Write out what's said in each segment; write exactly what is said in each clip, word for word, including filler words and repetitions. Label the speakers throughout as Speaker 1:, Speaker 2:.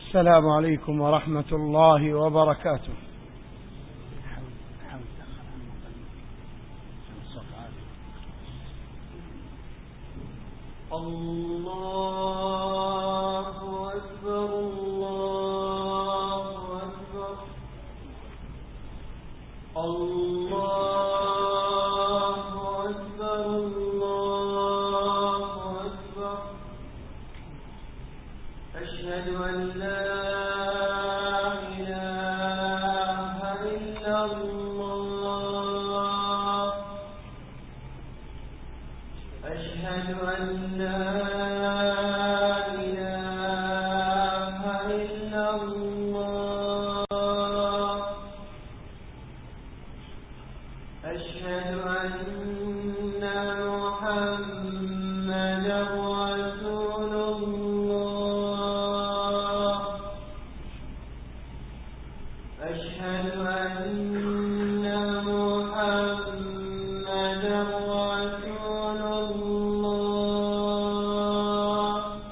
Speaker 1: السلام عليكم ورحمة الله وبركاته.
Speaker 2: الله أكبر الله أكبر الله أكبر الله أكبر أشهد أن لا إله إلا الله أشهد أن لا إله إلا الله أشهد أن محمدا رسول الله أشهد أن محمدا رسول الله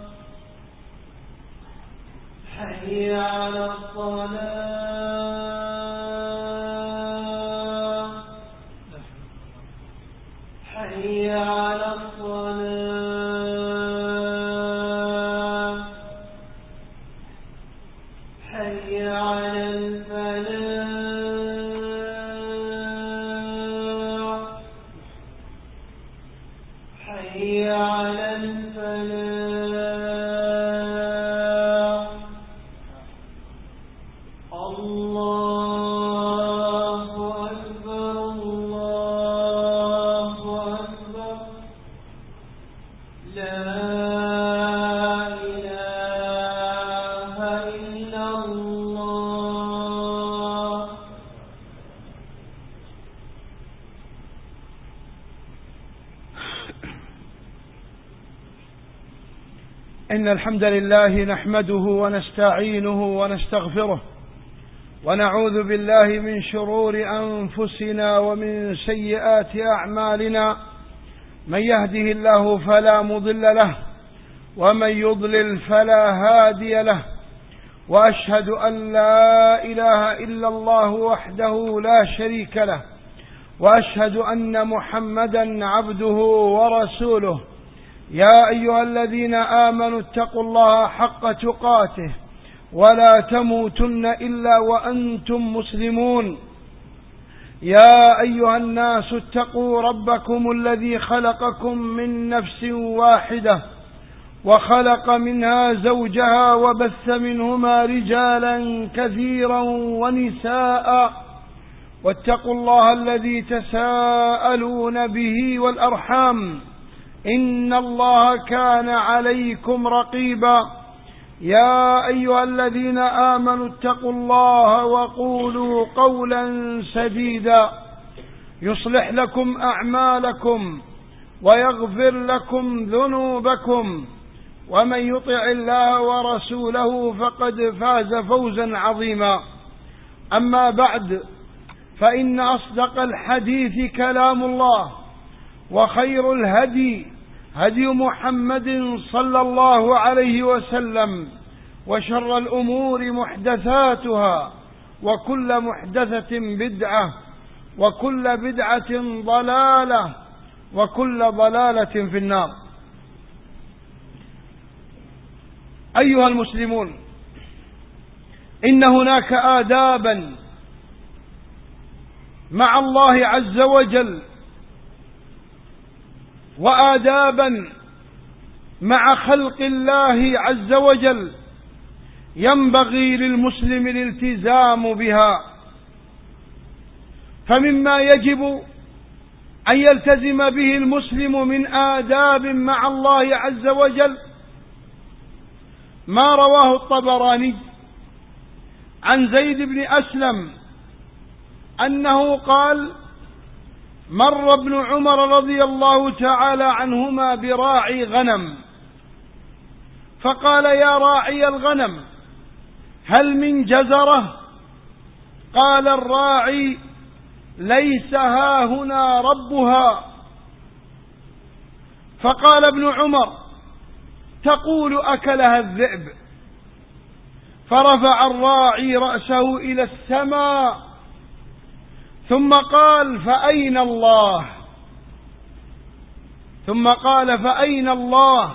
Speaker 2: حي على الصلاة حي على الصلاة حي على الفلاح حي على الفلاح الله أكبر الله أكبر لا إله إلا الله.
Speaker 1: إن الحمد لله نحمده ونستعينه ونستغفره ونعوذ بالله من شرور أنفسنا ومن سيئات أعمالنا. من يهده الله فلا مضل له ومن يضلل فلا هادي له، وأشهد أن لا إله إلا الله وحده لا شريك له، وأشهد أن محمدا عبده ورسوله. يا أيها الذين آمنوا اتقوا الله حق تقاته ولا تموتن إلا وأنتم مسلمون. يا أيها الناس اتقوا ربكم الذي خلقكم من نفس واحدة وخلق منها زوجها وبث منهما رجالا كثيرا ونساء، واتقوا الله الذي تساءلون به والأرحام إن الله كان عليكم رقيبا. يا أيها الذين آمنوا اتقوا الله وقولوا قولا سديدا يصلح لكم أعمالكم ويغفر لكم ذنوبكم، ومن يطع الله ورسوله فقد فاز فوزا عظيما. أما بعد، فإن أصدق الحديث كلام الله، وخير الهدي هدي محمد صلى الله عليه وسلم، وشر الأمور محدثاتها، وكل محدثة بدعة، وكل بدعة ضلالة، وكل ضلالة في النار. أيها المسلمون، إن هناك آدابا مع الله عز وجل، وآدابا مع خلق الله عز وجل ينبغي للمسلم الالتزام بها. فمما يجب أن يلتزم به المسلم من آداب مع الله عز وجل ما رواه الطبراني عن زيد بن أسلم أنه قال: مر ابن عمر رضي الله تعالى عنهما براعي غنم، فقال: يا راعي الغنم، هل من جزرة؟ قال الراعي: ليس هاهنا ربها. فقال ابن عمر: تقول أكلها الذئب. فرفع الراعي رأسه إلى السماء ثم قال فأين الله ثم قال فأين الله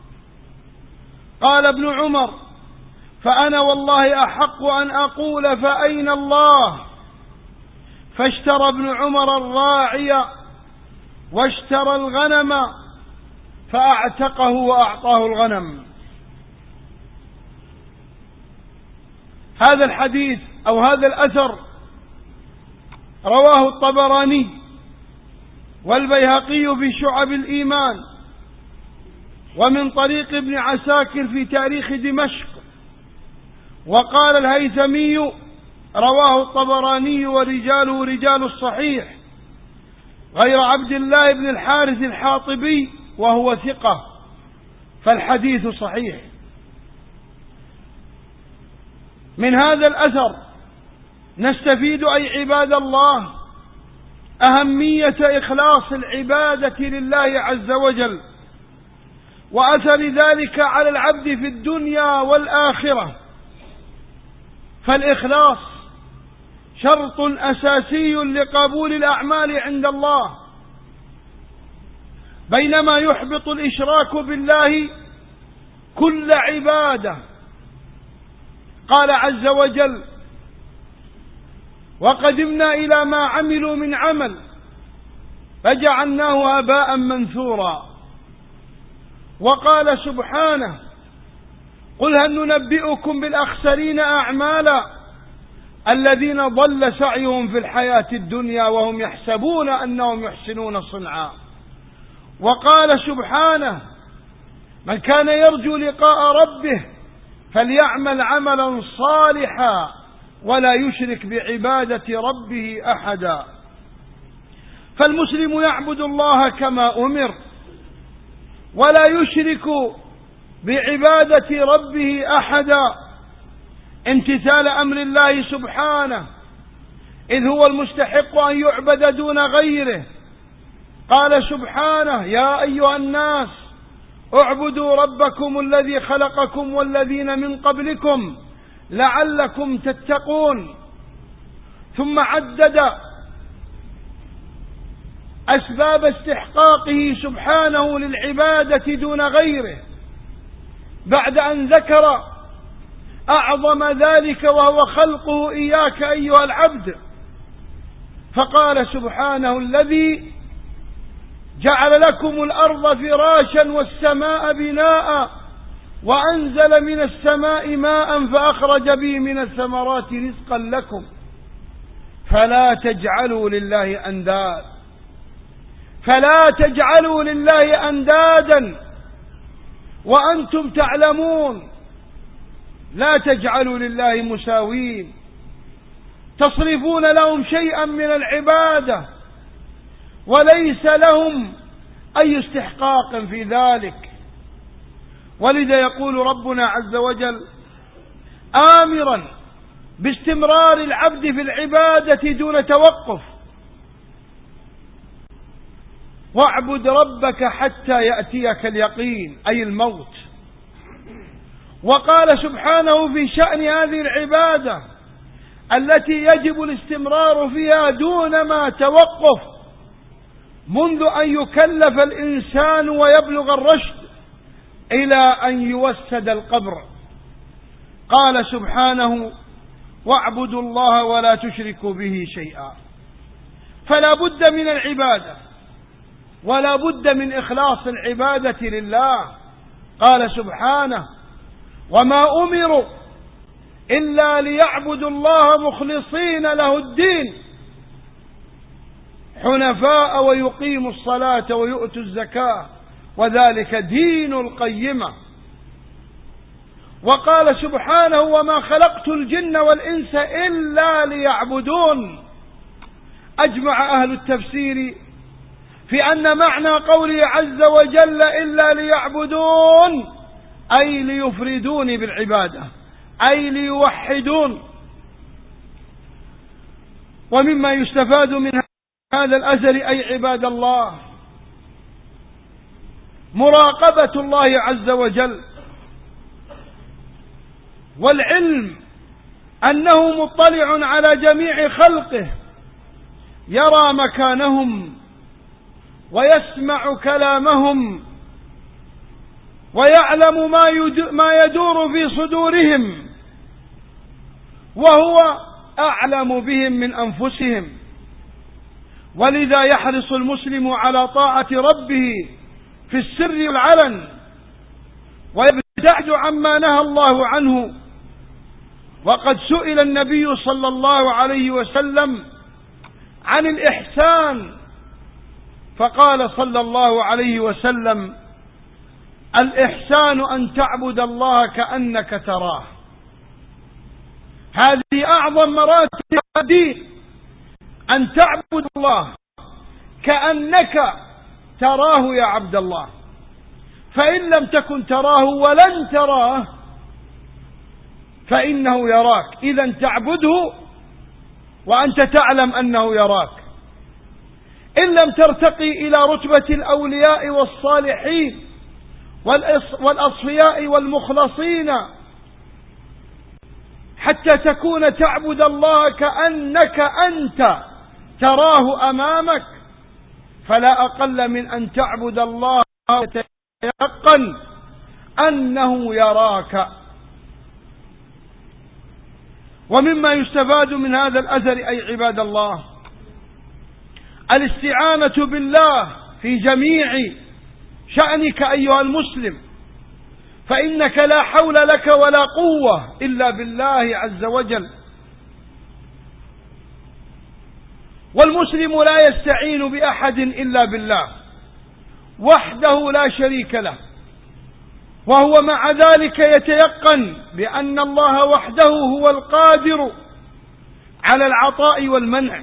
Speaker 1: قال ابن عمر فأنا والله أحق أن أقول فأين الله. فاشترى ابن عمر الراعي واشترى الغنم فأعتقه وأعطاه الغنم. هذا الحديث أو هذا الأثر رواه الطبراني والبيهقي في شعب الإيمان ومن طريق ابن عساكر في تاريخ دمشق. وقال الهيثمي رواه الطبراني ورجاله رجال الصحيح غير عبد الله بن الحارث الحاطبي وهو ثقة، فالحديث صحيح. من هذا الأثر نستفيد أي عباد الله أهمية إخلاص العبادة لله عز وجل وأثر ذلك على العبد في الدنيا والآخرة، فالإخلاص شرط أساسي لقبول الأعمال عند الله، بينما يحبط الإشراك بالله كل عبادة. قال عز وجل وقدمنا إلى ما عملوا من عمل فجعلناه هباء منثورا. وقال سبحانه قل هل ننبئكم بالأخسرين أعمالا الذين ضل سعيهم في الحياة الدنيا وهم يحسبون أنهم يحسنون صنعا. وقال سبحانه من كان يرجو لقاء ربه فليعمل عملا صالحا ولا يشرك بعبادة ربه أحدا. فالمسلم يعبد الله كما أمر ولا يشرك بعبادة ربه أحدا امتثال أمر الله سبحانه، إذ هو المستحق أن يعبد دون غيره. قال سبحانه يا أيها الناس اعبدوا ربكم الذي خلقكم والذين من قبلكم لعلكم تتقون. ثم عدد أسباب استحقاقه سبحانه للعبادة دون غيره بعد أن ذكر أعظم ذلك وهو خلقه إياك أيها العبد، فقال سبحانه الذي جعل لكم الأرض فراشا والسماء بناء وأنزل من السماء ماء فأخرج به من الثمرات رزقا لكم فلا تجعلوا لله أنداد فلا تجعلوا لله أندادا وأنتم تعلمون. لا تجعلوا لله مساوين تصرفون لهم شيئا من العبادة وليس لهم أي استحقاق في ذلك. ولذا يقول ربنا عز وجل آمرا باستمرار العبد في العبادة دون توقف واعبد ربك حتى يأتيك اليقين أي الموت. وقال سبحانه في شأن هذه العبادة التي يجب الاستمرار فيها دون ما توقف منذ أن يكلف الإنسان ويبلغ الرشد إلى أن يوسد القبر. قال سبحانه واعبدوا الله ولا تشركوا به شيئا. فلا بد من العبادة ولا بد من إخلاص العبادة لله. قال سبحانه وما أمروا إلا ليعبدوا الله مخلصين له الدين حنفاء ويقيموا الصلاة ويؤتوا الزكاة وذلك دين القيمة. وقال سبحانه وما خلقت الجن والإنس إلا ليعبدون. أجمع أهل التفسير في أن معنى قوله عز وجل إلا ليعبدون أي ليفردوني بالعبادة أي ليوحدون. ومما يستفاد من هذا الأثر أي عباد الله مراقبة الله عز وجل والعلم أنه مطلع على جميع خلقه، يرى مكانهم ويسمع كلامهم ويعلم ما يدور في صدورهم، وهو أعلم بهم من أنفسهم. ولذا يحرص المسلم على طاعة ربه في السر والعلن، ويبتعد عما نهى الله عنه. وقد سئل النبي صلى الله عليه وسلم عن الإحسان، فقال صلى الله عليه وسلم: الإحسان أن تعبد الله كأنك تراه. هذه أعظم مراتب الدين، أن تعبد الله كأنك تراه يا عبد الله، فإن لم تكن تراه ولن تراه فإنه يراك. إذا تعبده وأنت تعلم أنه يراك. إن لم ترتقي إلى رتبة الأولياء والصالحين والأصفياء والمخلصين حتى تكون تعبد الله كأنك أنت تراه أمامك، فلا أقل من أن تعبد الله وتيقن أنه يراك. ومما يستفاد من هذا الأثر أي عباد الله الاستعانة بالله في جميع شأنك أيها المسلم، فإنك لا حول لك ولا قوة إلا بالله عز وجل. والمسلم لا يستعين بأحد إلا بالله وحده لا شريك له، وهو مع ذلك يتيقن بأن الله وحده هو القادر على العطاء والمنع،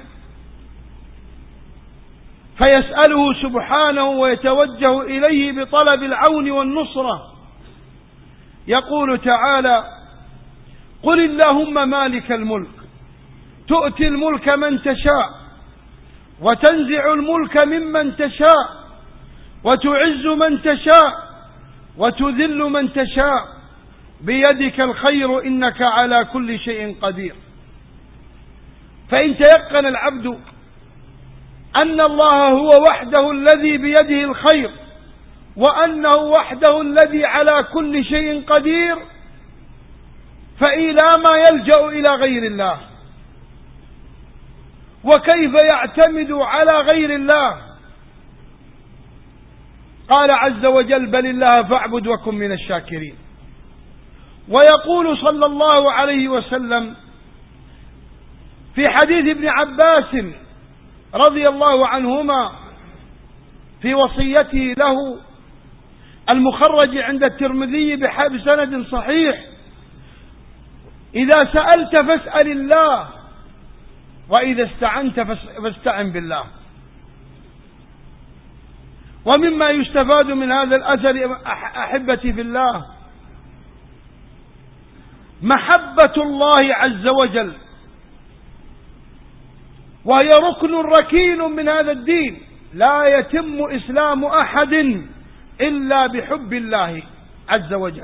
Speaker 1: فيسأله سبحانه ويتوجه إليه بطلب العون والنصرة. يقول تعالى: قل اللهم مالك الملك تؤتي الملك من تشاء وتنزع الملك ممن تشاء وتعز من تشاء وتذل من تشاء بيدك الخير إنك على كل شيء قدير. فإن تيقن العبد أن الله هو وحده الذي بيده الخير وأنه وحده الذي على كل شيء قدير، فإلى ما يلجأ إلى غير الله؟ وكيف يعتمد على غير الله؟ قال عز وجل: بل الله فاعبد وكن من الشاكرين. ويقول صلى الله عليه وسلم في حديث ابن عباس رضي الله عنهما في وصيته له المخرج عند الترمذي بسند صحيح: إذا سألت فاسأل الله وإذا استعنت فاستعن بالله. ومما يستفاد من هذا الأثر أحبتي في الله محبة الله عز وجل، وهي ركن ركين من هذا الدين. لا يتم إسلام أحد إلا بحب الله عز وجل.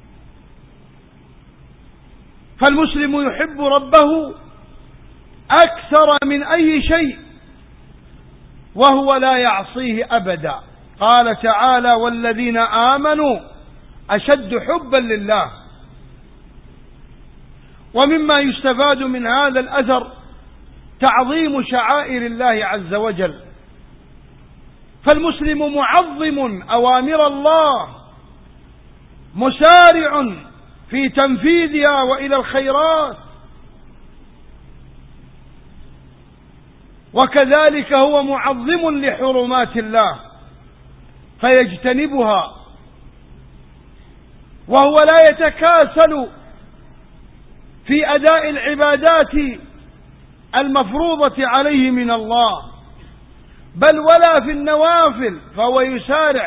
Speaker 1: فالمسلم يحب ربه أكثر من أي شيء وهو لا يعصيه أبدا. قال تعالى: والذين آمنوا أشد حبا لله. ومما يستفاد من هذا الأثر تعظيم شعائر الله عز وجل، فالمسلم معظم أوامر الله مسارع في تنفيذها وإلى الخيرات، وكذلك هو معظم لحرمات الله فيجتنبها، وهو لا يتكاسل في أداء العبادات المفروضة عليه من الله، بل ولا في النوافل، فهو يسارع.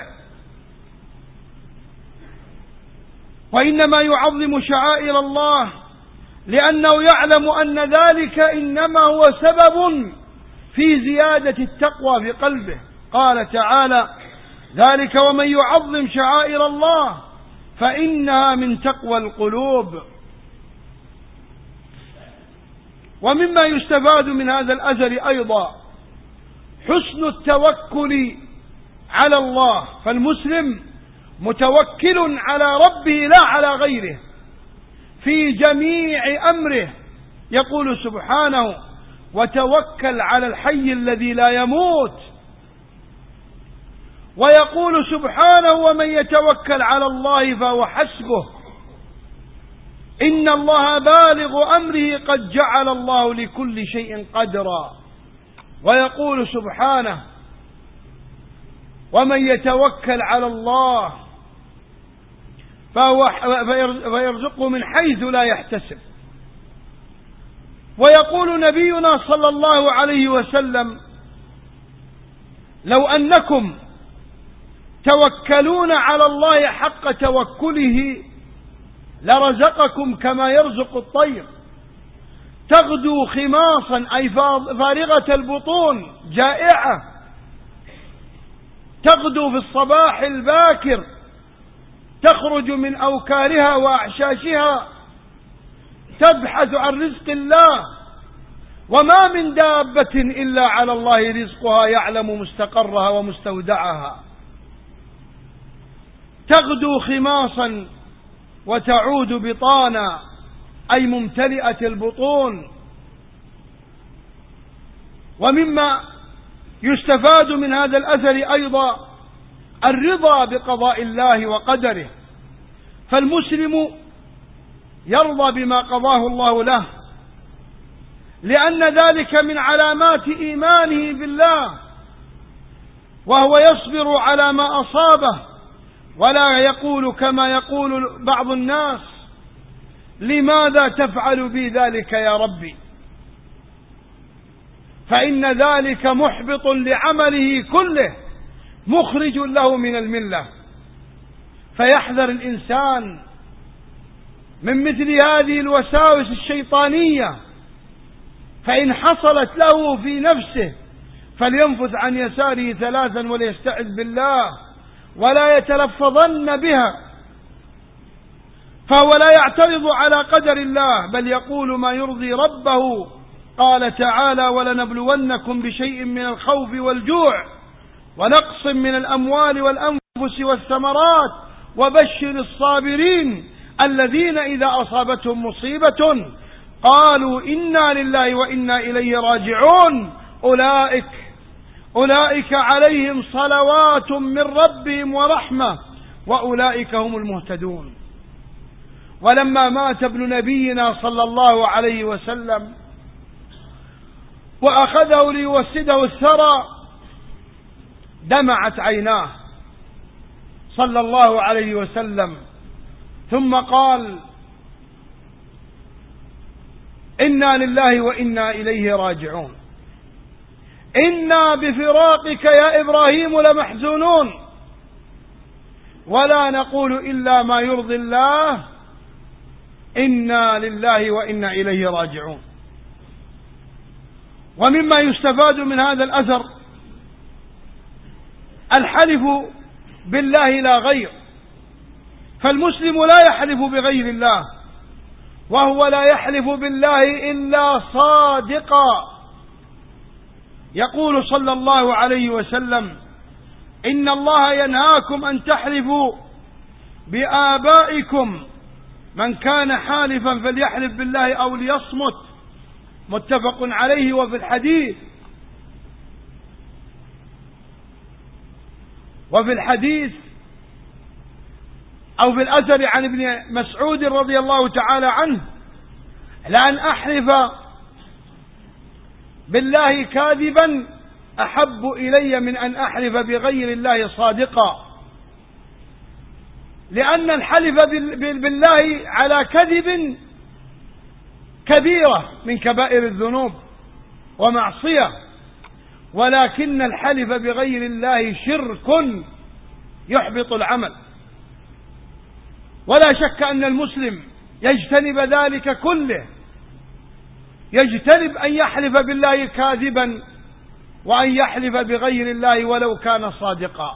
Speaker 1: وإنما يعظم شعائر الله لأنه يعلم أن ذلك إنما هو سبب في زيادة التقوى في قلبه. قال تعالى: ذلك ومن يعظم شعائر الله فإنها من تقوى القلوب. ومما يستفاد من هذا الأثر أيضا حسن التوكل على الله، فالمسلم متوكل على ربه لا على غيره في جميع أمره. يقول سبحانه: وتوكل على الحي الذي لا يموت. ويقول سبحانه: ومن يتوكل على الله فهو حسبه إن الله بالغ أمره قد جعل الله لكل شيء قدرا. ويقول سبحانه: ومن يتوكل على الله فهو فيرزقه من حيث لا يحتسب. ويقول نبينا صلى الله عليه وسلم: لو أنكم توكلون على الله حق توكله لرزقكم كما يرزق الطير تغدو خماصا، أي فارغة البطون جائعة، تغدو في الصباح الباكر، تخرج من أوكارها وأعشاشها تبحث عن رزق الله، وما من دابة إلا على الله رزقها يعلم مستقرها ومستودعها. تغدو خماصا وتعود بطانا، أي ممتلئة البطون. ومما يستفاد من هذا الأثر أيضا الرضا بقضاء الله وقدره، فالمسلم يرضى بما قضاه الله له، لأن ذلك من علامات إيمانه بالله، وهو يصبر على ما أصابه ولا يقول كما يقول بعض الناس: لماذا تفعل بي ذلك يا ربي؟ فإن ذلك محبط لعمله كله، مخرج له من الملة. فيحذر الإنسان من مثل هذه الوساوس الشيطانية، فإن حصلت له في نفسه فلينفث عن يساره ثلاثا وليستعذ بالله ولا يتلفظن بها، فهو لا يعترض على قدر الله بل يقول ما يرضي ربه. قال تعالى: ولنبلونكم بشيء من الخوف والجوع ونقص من الأموال والأنفس والثمرات وبشر الصابرين الذين إذا أصابتهم مصيبة قالوا إنا لله وإنا إليه راجعون أولئك أولئك عليهم صلوات من ربهم ورحمة وأولئك هم المهتدون. ولما مات ابن نبينا صلى الله عليه وسلم وأخذه ليوسده الثرى دمعت عيناه صلى الله عليه وسلم، ثم قال: إنا لله وإنا إليه راجعون، إنا بفراقك يا إبراهيم لمحزونون، ولا نقول إلا ما يرضي الله، إنا لله وإنا إليه راجعون. ومما يستفاد من هذا الأثر الحلف بالله لا غير، فالمسلم لا يحلف بغير الله، وهو لا يحلف بالله إلا صادقا. يقول صلى الله عليه وسلم: إن الله ينهاكم أن تحلفوا بآبائكم، من كان حالفا فليحلف بالله أو ليصمت، متفق عليه. وفي الحديث وفي الحديث أو في الأثر عن ابن مسعود رضي الله تعالى عنه: لأن أحلف بالله كاذبا أحب إلي من أن أحلف بغير الله صادقا، لأن الحلف بالله على كذب كبيرة من كبائر الذنوب ومعصية، ولكن الحلف بغير الله شرك يحبط العمل. ولا شك أن المسلم يجتنب ذلك كله، يجتنب أن يحلف بالله كاذبا وأن يحلف بغير الله ولو كان صادقا.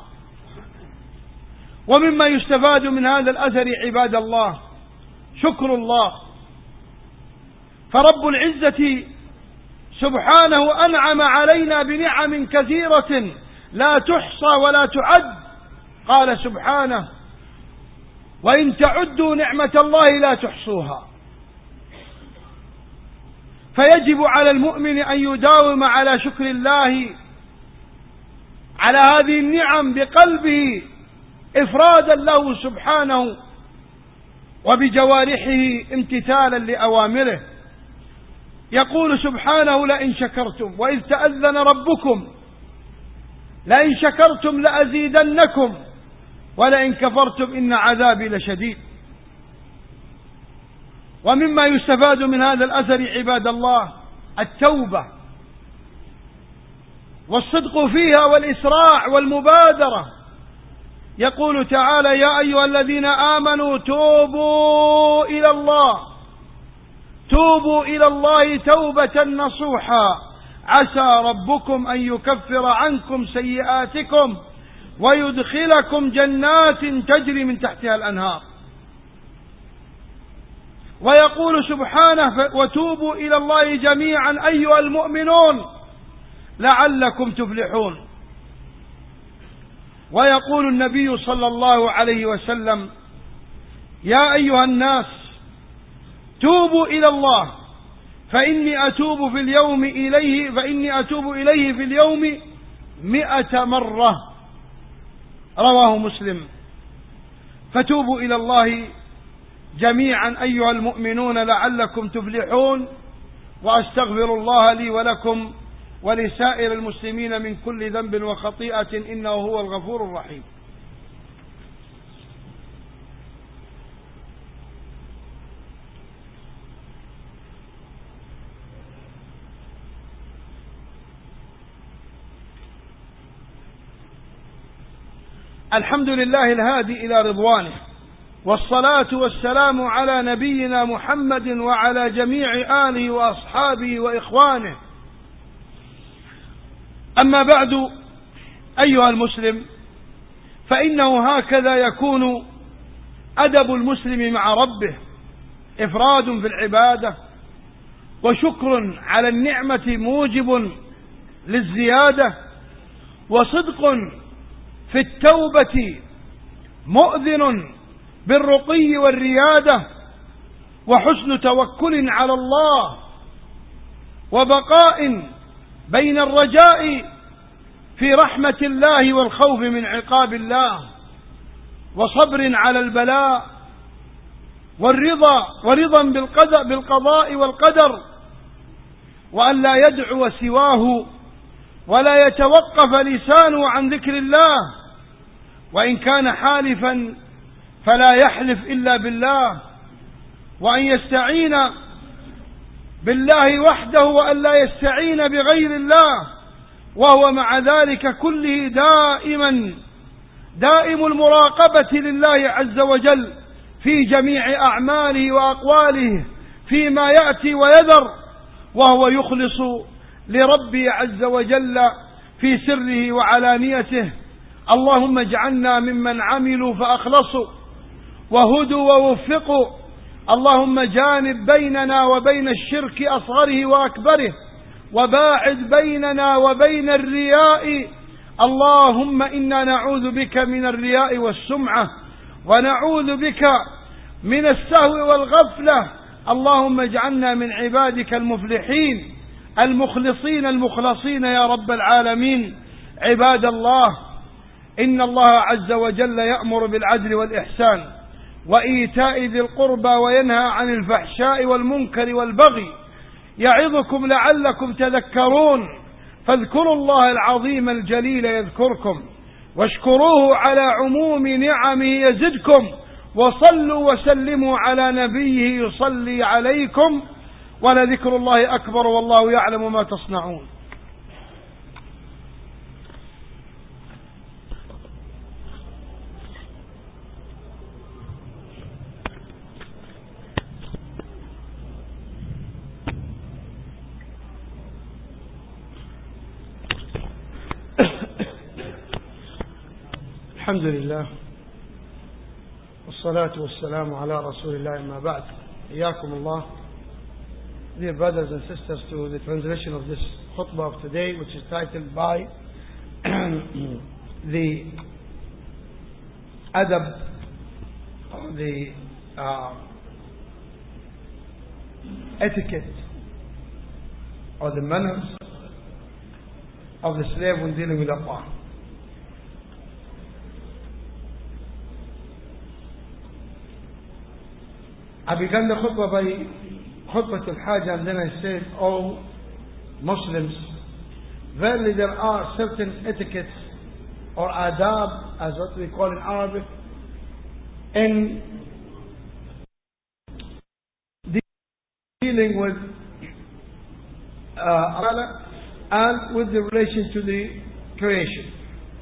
Speaker 1: ومما يستفاد من هذا الأثر عباد الله شكر الله، فرب العزة سبحانه أنعم علينا بنعم كثيرة لا تحصى ولا تعد. قال سبحانه: وإن تعدوا نعمة الله لا تحصوها. فيجب على المؤمن أن يداوم على شكر الله على هذه النعم بقلبه إفرادا له سبحانه، وبجوارحه امتثالا لأوامره. يقول سبحانه: لئن شكرتم وإذ تأذن ربكم لئن شكرتم لأزيدنكم ولئن كفرتم إن عذابي لشديد. ومما يستفاد من هذا الأثر عباد الله التوبة والصدق فيها والإسراع والمبادرة. يقول تعالى: يا أيها الذين آمنوا توبوا إلى الله توبوا إلى الله توبة نصوحا عسى ربكم أن يكفر عنكم سيئاتكم ويدخلكم جنات تجري من تحتها الأنهار. ويقول سبحانه: وتوبوا إلى الله جميعا أيها المؤمنون لعلكم تفلحون. ويقول النبي صلى الله عليه وسلم: يا أيها الناس توبوا إلى الله فإني أتوب في اليوم إليه فإني أتوب إليه في اليوم مئة مرة. رواه مسلم. فتوبوا إلى الله جميعا أيها المؤمنون لعلكم تفلحون. وأستغفر الله لي ولكم ولسائر المسلمين من كل ذنب وخطيئة إنه هو الغفور الرحيم. الحمد لله الهادي إلى رضوانه، والصلاة والسلام على نبينا محمد وعلى جميع آله وأصحابه وإخوانه. أما بعد أيها المسلم، فإنه هكذا يكون أدب المسلم مع ربه: إفراد في العبادة، وشكر على النعمة موجب للزيادة، وصدق في التوبة مؤذن بالرقي والريادة، وحسن توكل على الله، وبقاء بين الرجاء في رحمة الله والخوف من عقاب الله، وصبر على البلاء، والرضا ورضا بالقضاء والقدر، وأن لا يدعو سواه ولا يتوقف لسانه عن ذكر الله، وإن كان حالفا فلا يحلف إلا بالله، وأن يستعين بالله وحده وأن لا يستعين بغير الله، وهو مع ذلك كله دائما دائم المراقبة لله عز وجل في جميع أعماله وأقواله فيما يأتي ويذر، وهو يخلص لربه عز وجل في سره وعلانيته. اللهم اجعلنا ممن عملوا فأخلصوا وهدوا ووفقوا. اللهم جانب بيننا وبين الشرك أصغره وأكبره، وباعد بيننا وبين الرياء. اللهم إنا نعوذ بك من الرياء والسمعة، ونعوذ بك من السهو والغفلة. اللهم اجعلنا من عبادك المفلحين المخلصين المخلصين يا رب العالمين. عباد الله، إن الله عز وجل يأمر بالعدل والإحسان وإيتاء ذي القربى وينهى عن الفحشاء والمنكر والبغي، يعظكم لعلكم تذكرون. فاذكروا الله العظيم الجليل يذكركم، واشكروه على عموم نعمه يزدكم، وصلوا وسلموا على نبيه يصلي عليكم، ولذكر الله أكبر والله يعلم ما تصنعون. الحمد لله والصلاة والسلام على رسول الله، ما بعد. حياكم الله. dear brothers and sisters, to the translation of this khutbah of today, which is titled by the adab, the uh, etiquette or the manners of the slave when dealing with Allah. I began the khutbah by khutbah al-hajj, and then I said, oh Muslims, verily there are certain etiquettes or adab, as what we call in Arabic, in dealing with uh, Allah and with the relation to the creation,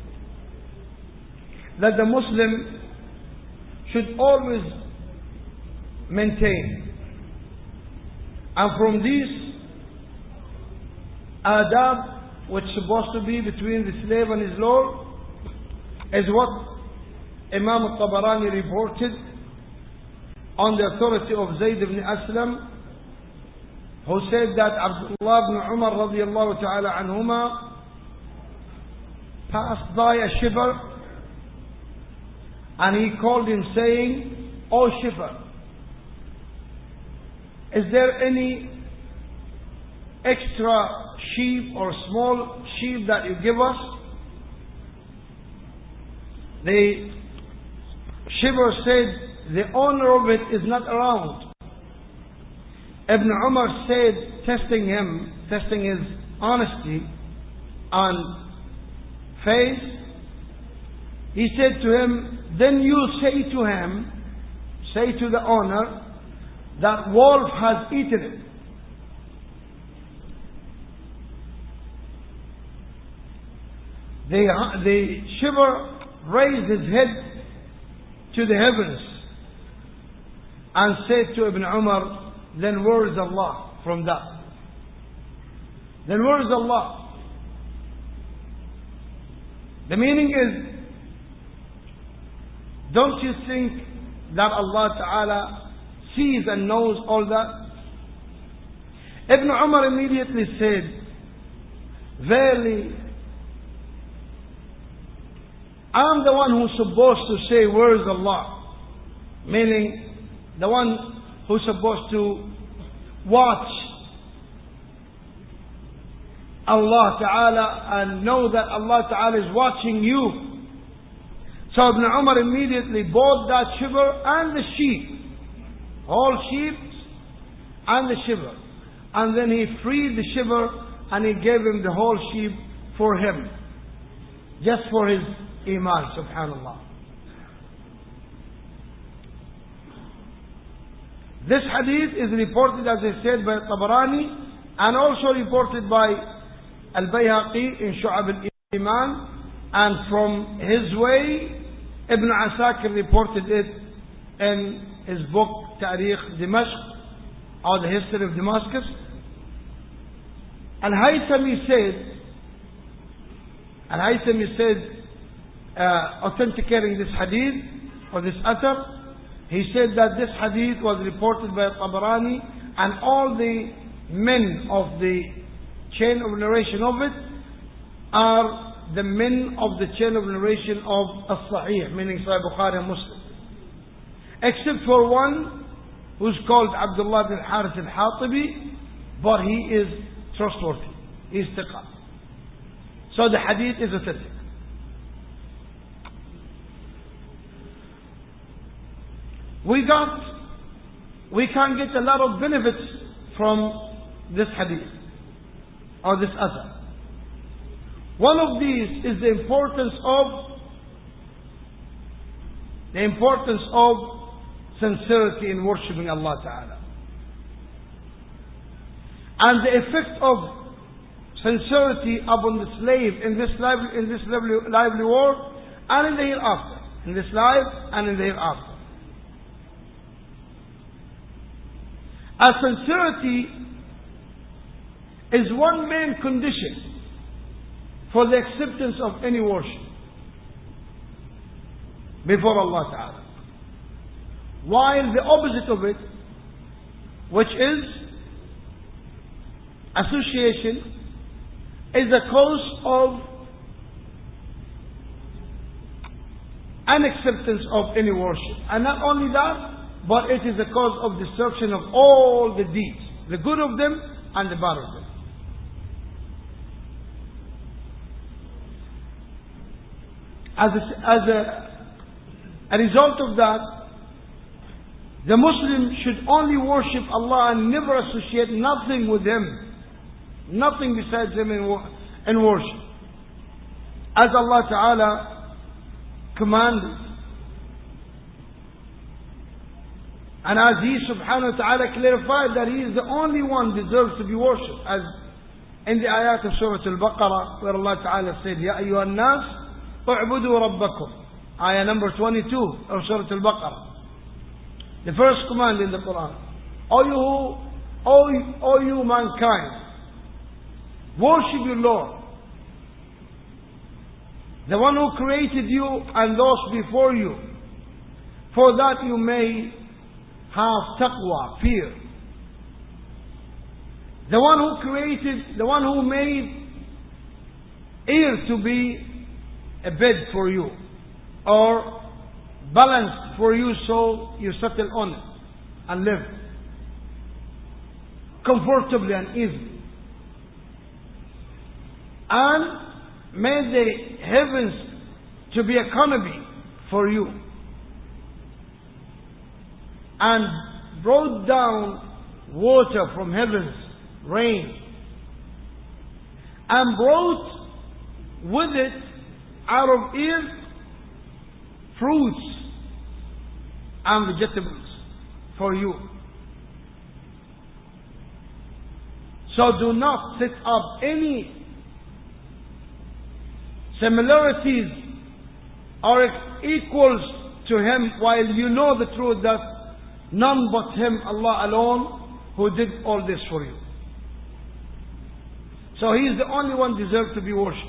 Speaker 1: that the Muslim should always maintain. And from these adab, which is supposed to be between the slave and his lord, is what Imam al-Tabarani reported on the authority of Zayd ibn Aslam, who said that Abdullah ibn Umar radiallahu ta'ala anhuma passed by a shiver, and he called him saying, "O shiver, is there any extra sheep or small sheep that you give us?" The shiver said, "The owner of it is not around." Ibn Umar said, testing him, testing his honesty and faith, he said to him, "Then you say to him, say to the owner, that wolf has eaten it." The, the shiver raised his head to the heavens and said to Ibn Umar, "Then where is Allah from that? Then where is Allah?" The meaning is, don't you think that Allah Ta'ala sees and knows all that? Ibn Umar immediately said, "Verily, I'm the one who's supposed to say, where is Allah?" Meaning, the one who's supposed to watch Allah Ta'ala and know that Allah Ta'ala is watching you. So Ibn Umar immediately bought that shiver and the sheep, all sheep and the shiver, and then he freed the shiver and he gave him the whole sheep for him, just for his iman, subhanallah. This hadith is reported, as I said, by Tabarani, and also reported by Al-Bayhaqi in Shu'ab al-Iman, and from his way, Ibn Asakir reported it in his book Tarikh Dimashq, or the history of Damascus. Al-Haythami said, Al-Haythami said, uh, authenticating this hadith, or this athar, he said that this hadith was reported by Tabarani, and all the men of the chain of narration of it are the men of the chain of narration of As-Sahih, meaning Sahih Bukhari and Muslim, except for one who's called Abdullah bin Harith al-Hatibi, but he is trustworthy, he is thiqa. So the hadith is authentic. We got, we can get a lot of benefits from this hadith, or this asar. One of these is the importance of, the importance of sincerity in worshipping Allah Ta'ala. And the effect of sincerity upon the slave in this lively, in this lively, lively world and in the hereafter. In this life and in the hereafter. As sincerity is one main condition for the acceptance of any worship before Allah Ta'ala. While the opposite of it, which is association is a cause of unacceptance of any worship. And not only that, but it is a cause of destruction of all the deeds, the good of them and the bad of them. As a, as a, a result of that, the Muslim should only worship Allah and never associate nothing with Him, nothing besides Him in, in worship. As Allah Ta'ala commanded. And as He subhanahu wa ta'ala clarified that He is the only one deserves to be worshipped, as in the ayat of Surah Al-Baqarah, where Allah Ta'ala said, Ya ayyuhan nas, u'budu rabbakum. Ayah number twenty-two of Surah Al-Baqarah. The first command in the Quran. O you, O, o you mankind, worship your Lord, the one who created you and those before you, for that you may have taqwa, fear. The one who created, the one who made air to be a bed for you, or balanced for you so you settle on it and live comfortably and easily. And made the heavens to be a canopy for you, and brought down water from heavens, rain, and brought with it out of earth fruits and vegetables for you. So do not set up any similarities or equals to Him, while you know the truth that none but Him, Allah alone, who did all this for you. So He is the only one deserved to be worshipped.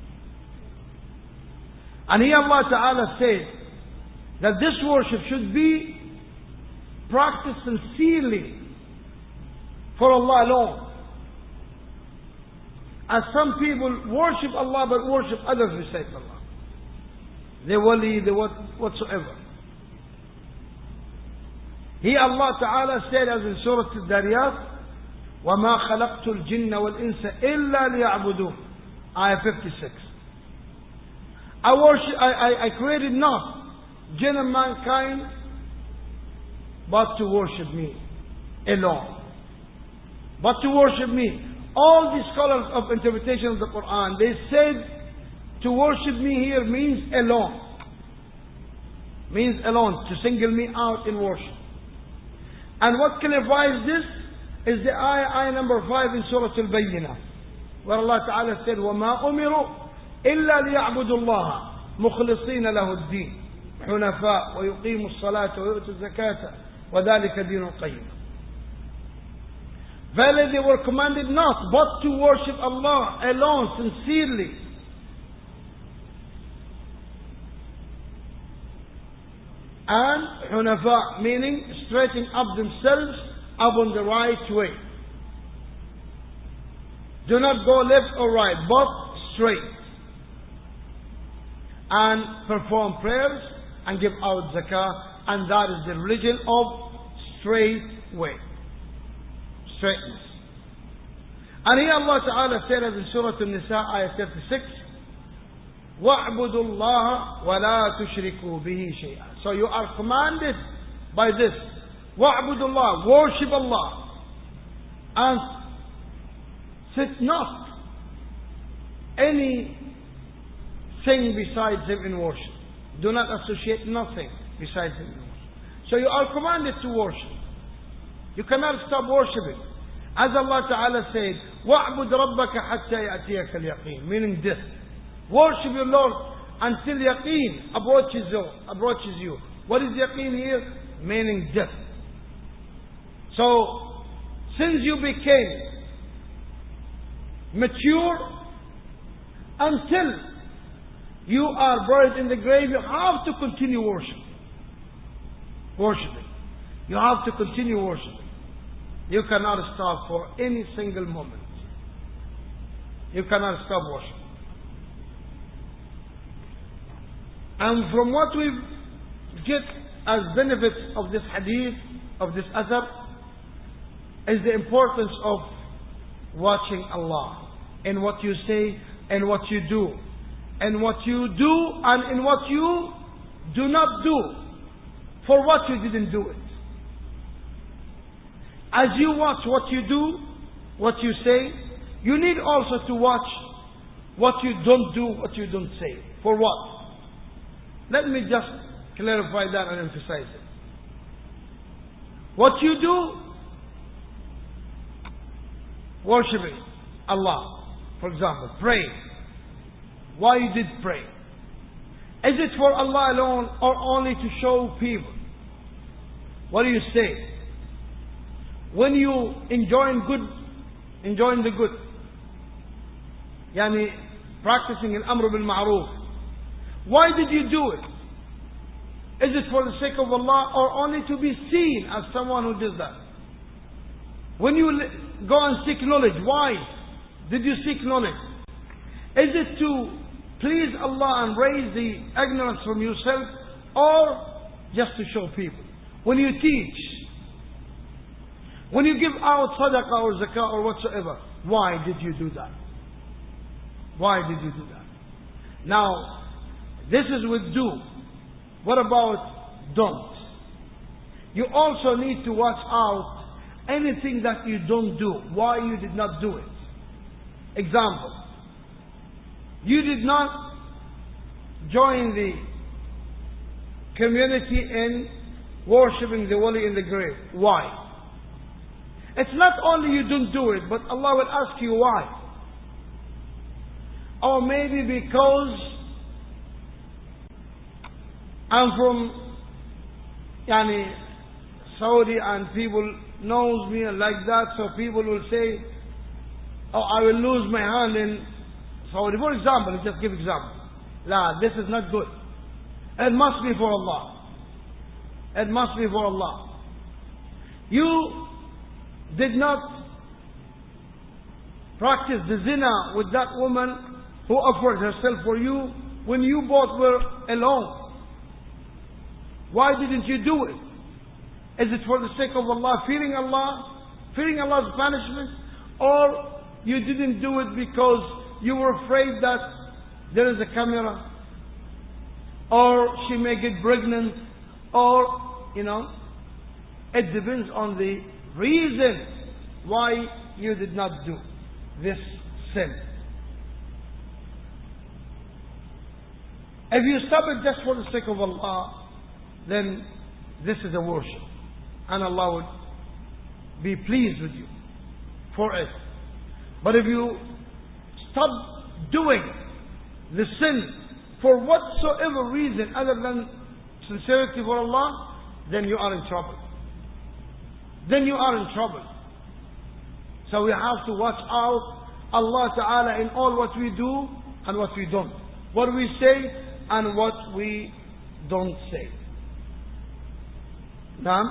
Speaker 1: And here Allah Ta'ala said that this worship should be practiced sincerely for Allah alone. As some people worship Allah but worship others besides Allah. The wali, the what, whatsoever. Here Allah Ta'ala said, as in Surah Al-Dariyat, وَمَا خَلَقْتُ الْجِنَّ وَالْإِنسَ إِلَّا لِيَعْبُدُونَ. Ayah fifty-six. I, worship, I, I, I created not jinn and mankind but to worship me alone. But to worship me. All the scholars of interpretation of the Quran, they said to worship me here means alone. Means alone, to single me out in worship. And what clarifies this is the ayah, ayah number five in Surah Al-Bayyinah, where Allah Ta'ala said, وَمَا أُمِرُوا إِلَّا لِيَعْبُدُوا اللَّهَ مُخْلِصِينَ لَهُ الدِّينَ حُنَفَاءَ وَيُقِيمُوا الصَّلَاةَ وَيُؤْتُوا الزَّكَاةَ وَذَلِكَ دِينُ الْقَيِّمِ. Verily they were commanded not but to worship Allah alone, sincerely. And hunafa, meaning straightening up themselves upon the right way. Do not go left or right, but straight. And perform prayers and give out zakah, and that is the religion of straight way. Straightness. And here Allah Ta'ala said, as in Surah An-Nisa, ayah thirty-six, وَاعْبُدُوا اللَّهَ وَلَا تُشْرِكُوا بِهِ شَيْئًا. So you are commanded by this. وَاعْبُدُوا اللَّهَ, worship Allah. And set not any thing besides Him in worship. Do not associate nothing besides Him in worship. So you are commanded to worship. You cannot stop worshiping. As Allah Ta'ala said, وَاعْبُدْ رَبَّكَ حَتَّى يَأْتِيَكَ الْيَقِينَ. Meaning this. Worship your Lord until yaqeen approaches you. Approaches you. What is yaqeen here? Meaning death. So, since you became mature, until you are buried in the grave, you have to continue worshiping. Worshiping. You have to continue worshiping. You cannot stop for any single moment. you cannot stop worship. And from what we get as benefits of this hadith, of this athar, is the importance of watching Allah in what you say and what you do, and what you do and in what you do not do, for what you didn't do it. As you watch what you do, what you say, you need also to watch what you don't do, what you don't say. For what? Let me just clarify that and emphasize it. What you do, worshipping Allah, for example, pray. Why you did pray? Is it for Allah alone or only to show people? What do you say? When you enjoying good, enjoying the good, yani practicing al-amr bil-ma'ruf, why did you do it? Is it for the sake of Allah or only to be seen as someone who did that? When you go and seek knowledge, why did you seek knowledge? Is it to please Allah and raise the ignorance from yourself, or just to show people? When you teach, when you give out sadaqah or zakah or whatsoever, why did you do that? Why did you do that? Now, this is with do. What about don't? You also need to watch out anything that you don't do, why you did not do it. Example, you did not join the community in worshipping the wali in the grave. Why? It's not only you don't do it, but Allah will ask you why. Or maybe because I'm from yani, Saudi and people knows me and like that, so people will say, oh, I will lose my hand in Saudi. For example, just give example. La, this is not good. It must be for Allah. It must be for Allah. You did not practice the zina with that woman who offered herself for you when you both were alone. Why didn't you do it? Is it for the sake of Allah, fearing Allah, fearing Allah's punishment? Or you didn't do it because you were afraid that there is a camera, or she may get pregnant, or, you know, it depends on the reason why you did not do this sin. If you stop it just for the sake of Allah, then this is a worship, and Allah would be pleased with you for it. But if you stop doing the sin for whatsoever reason other than sincerity for Allah, then you are in trouble. Then you are in trouble. So we have to watch out Allah Ta'ala in all what we do and what we don't. What we say and what we don't say. Now,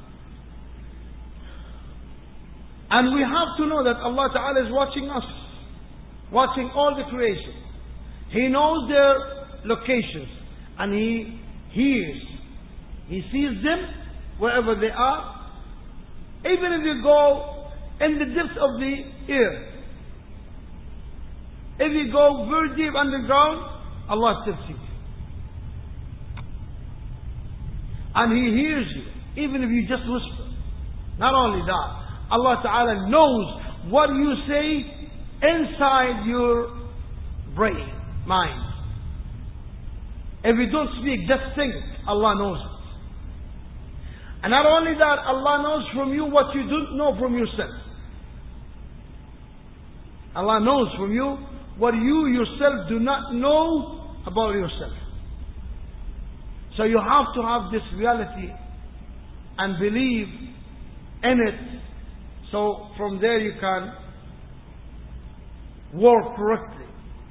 Speaker 1: and we have to know that Allah Ta'ala is watching us, watching all the creation. He knows their locations and He hears. He sees them wherever they are. Even if you go in the depths of the earth, if you go very deep underground, Allah still sees you. And He hears you, even if you just whisper. Not only that, Allah Ta'ala knows what you say inside your brain, mind. If you don't speak, just think, Allah knows it. And not only that, Allah knows from you what you don't know from yourself. Allah knows from you what you yourself do not know about yourself. So you have to have this reality and believe in it, so from there you can work correctly.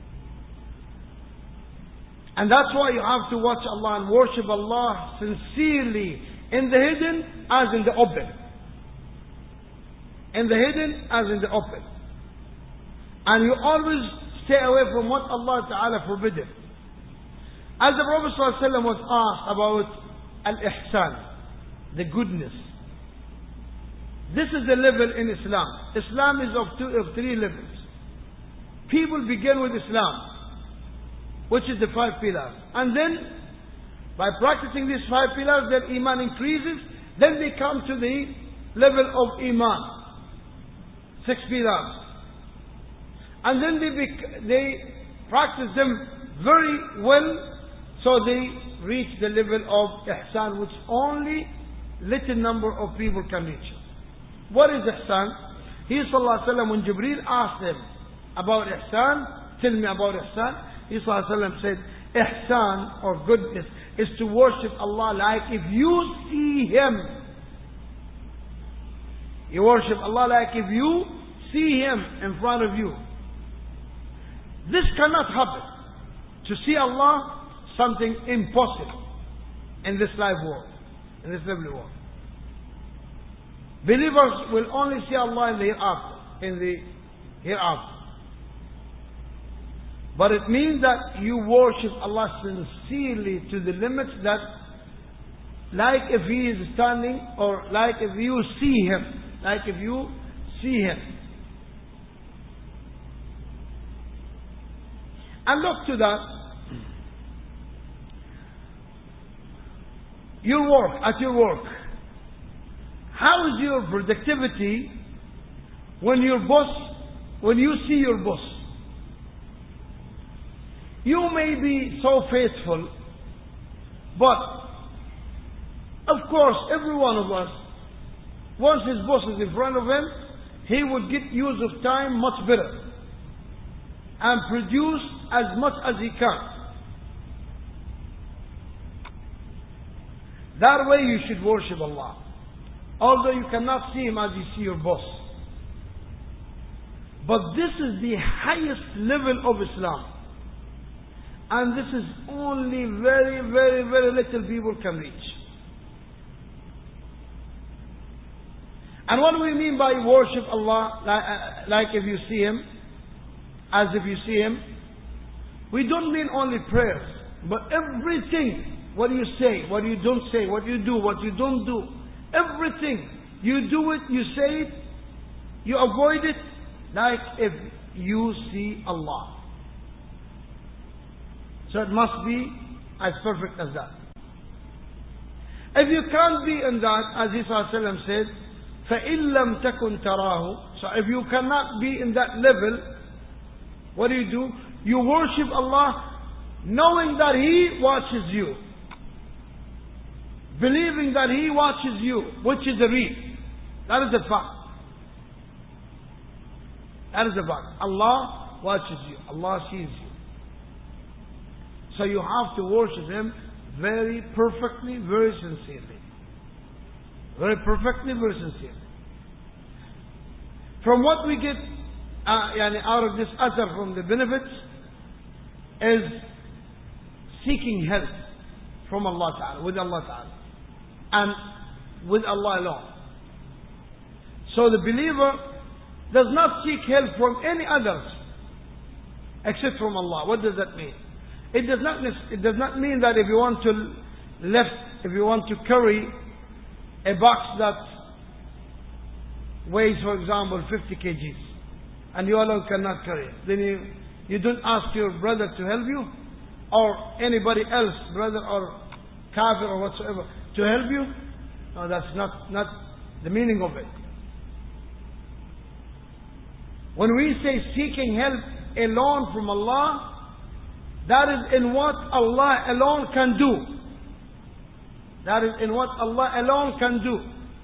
Speaker 1: And that's why you have to watch Allah and worship Allah sincerely, in the hidden as in the open. In the hidden as in the open. And you always stay away from what Allah Ta'ala forbidden. As the Prophet ﷺ was asked about al-ihsan, the goodness. This is the level in Islam. Islam is of two, of three levels. People begin with Islam, which is the five pillars. And then, by practicing these five pillars, their iman increases. Then they come to the level of iman. Six pillars. And then they, bec- they practice them very well, so they reach the level of ihsan, which only little number of people can reach. What is ihsan? He sallallahu alaihi wasallam, when Jibreel asked him about ihsan, tell me about ihsan, he sallallahu alaihi wasallam said, ihsan or goodness is to worship Allah like if you see Him. You worship Allah like if you see Him in front of you. This cannot happen. To see Allah, something impossible in this life world, in this lively world. Believers will only see Allah in the hereafter, in the hereafter. But it means that you worship Allah sincerely to the limits that, like if He is standing, or like if you see Him, like if you see Him. And look to that. Your work, at your work. How is your productivity when your boss, when you see your boss? You may be so faithful, but of course every one of us, once his boss is in front of him, he would get use of time much better and produce as much as he can. That way you should worship Allah. Although you cannot see Him as you see your boss. But this is the highest level of Islam. And this is only very, very, very little people can reach. And what do we mean by worship Allah, like, uh, like if you see Him, as if you see Him? We don't mean only prayers, but everything. What you say, what you don't say, what you do, what you don't do. Everything. You do it, you say it, you avoid it, like if you see Allah. So it must be as perfect as that. If you can't be in that, as Isa said, فَإِن لَمْ تَكُنْ تَرَاهُ. So if you cannot be in that level, what do you do? You worship Allah knowing that He watches you. Believing that He watches you, which is the real. That is the fact. That is the fact. Allah watches you. Allah sees you. So you have to worship Him very perfectly, very sincerely. Very perfectly, very sincerely. From what we get uh, yani out of this athar, from the benefits, is seeking help from Allah Ta'ala, with Allah Ta'ala. And with Allah alone. So the believer does not seek help from any others except from Allah. What does that mean? It does not, it does not mean that if you want to lift, if you want to carry a box that weighs, for example, fifty kilograms, and you alone cannot carry it, then you, you don't ask your brother to help you, or anybody else, brother or kafir or whatsoever, to help you? No, that's not, not the meaning of it. When we say seeking help alone from Allah, that is in what Allah alone can do. That is in what Allah alone can do.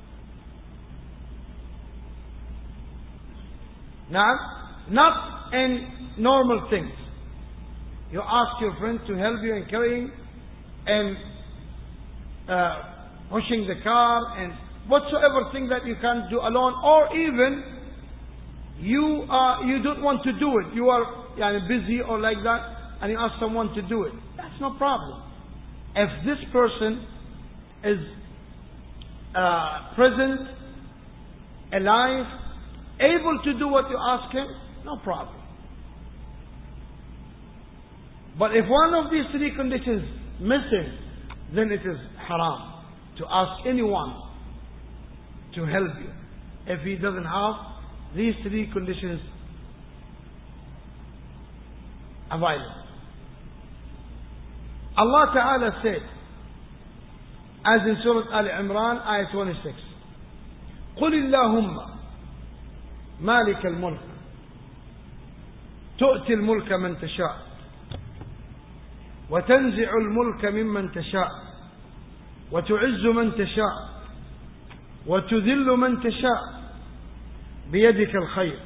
Speaker 1: Now, not in normal things. You ask your friend to help you in carrying and uh, pushing the car and whatsoever thing that you can't do alone, or even you uh, you don't want to do it. You are yani, busy or like that, and you ask someone to do it. That's no problem. If this person is uh, present, alive, able to do what you ask him, no problem. But if one of these three conditions missing, then it is haram to ask anyone to help you if he doesn't have these three conditions available. Allah Ta'ala said, as in Surah Al-Imran, ayah twenty-six, قُلِ اللَّهُمَّ مَالِكَ الْمُلْكِ تُؤْتِي الْمُلْكَ مَنْ تَشَاءُ وتنزع الملك ممن تشاء وتعز من تشاء وتذل من تشاء بيدك الخير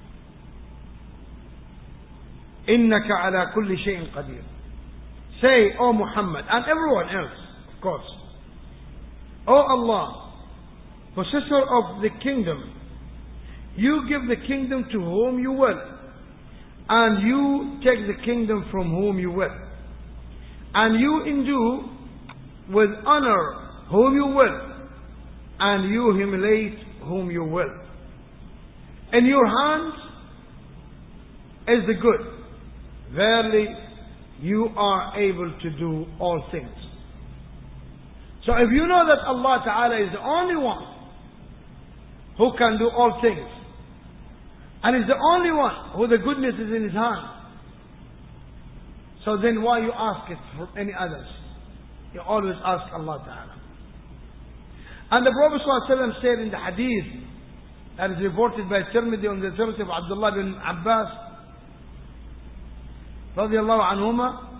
Speaker 1: إنك على كل شيء قدير. Say, O Muhammad, and everyone else, of course, O Allah, possessor of the kingdom, you give the kingdom to whom you will, and you take the kingdom from whom you will. And you endue with honor whom you will, and you humiliate whom you will. In your hands is the good. Verily, you are able to do all things. So if you know that Allah Ta'ala is the only one who can do all things, and is the only one who the goodness is in His hand, so then why you ask it from any others? You always ask Allah Ta'ala. And the Prophet ﷺ said in the hadith that is reported by Tirmidhi on the authority of Abdullah bin Abbas radiallahu anhuma,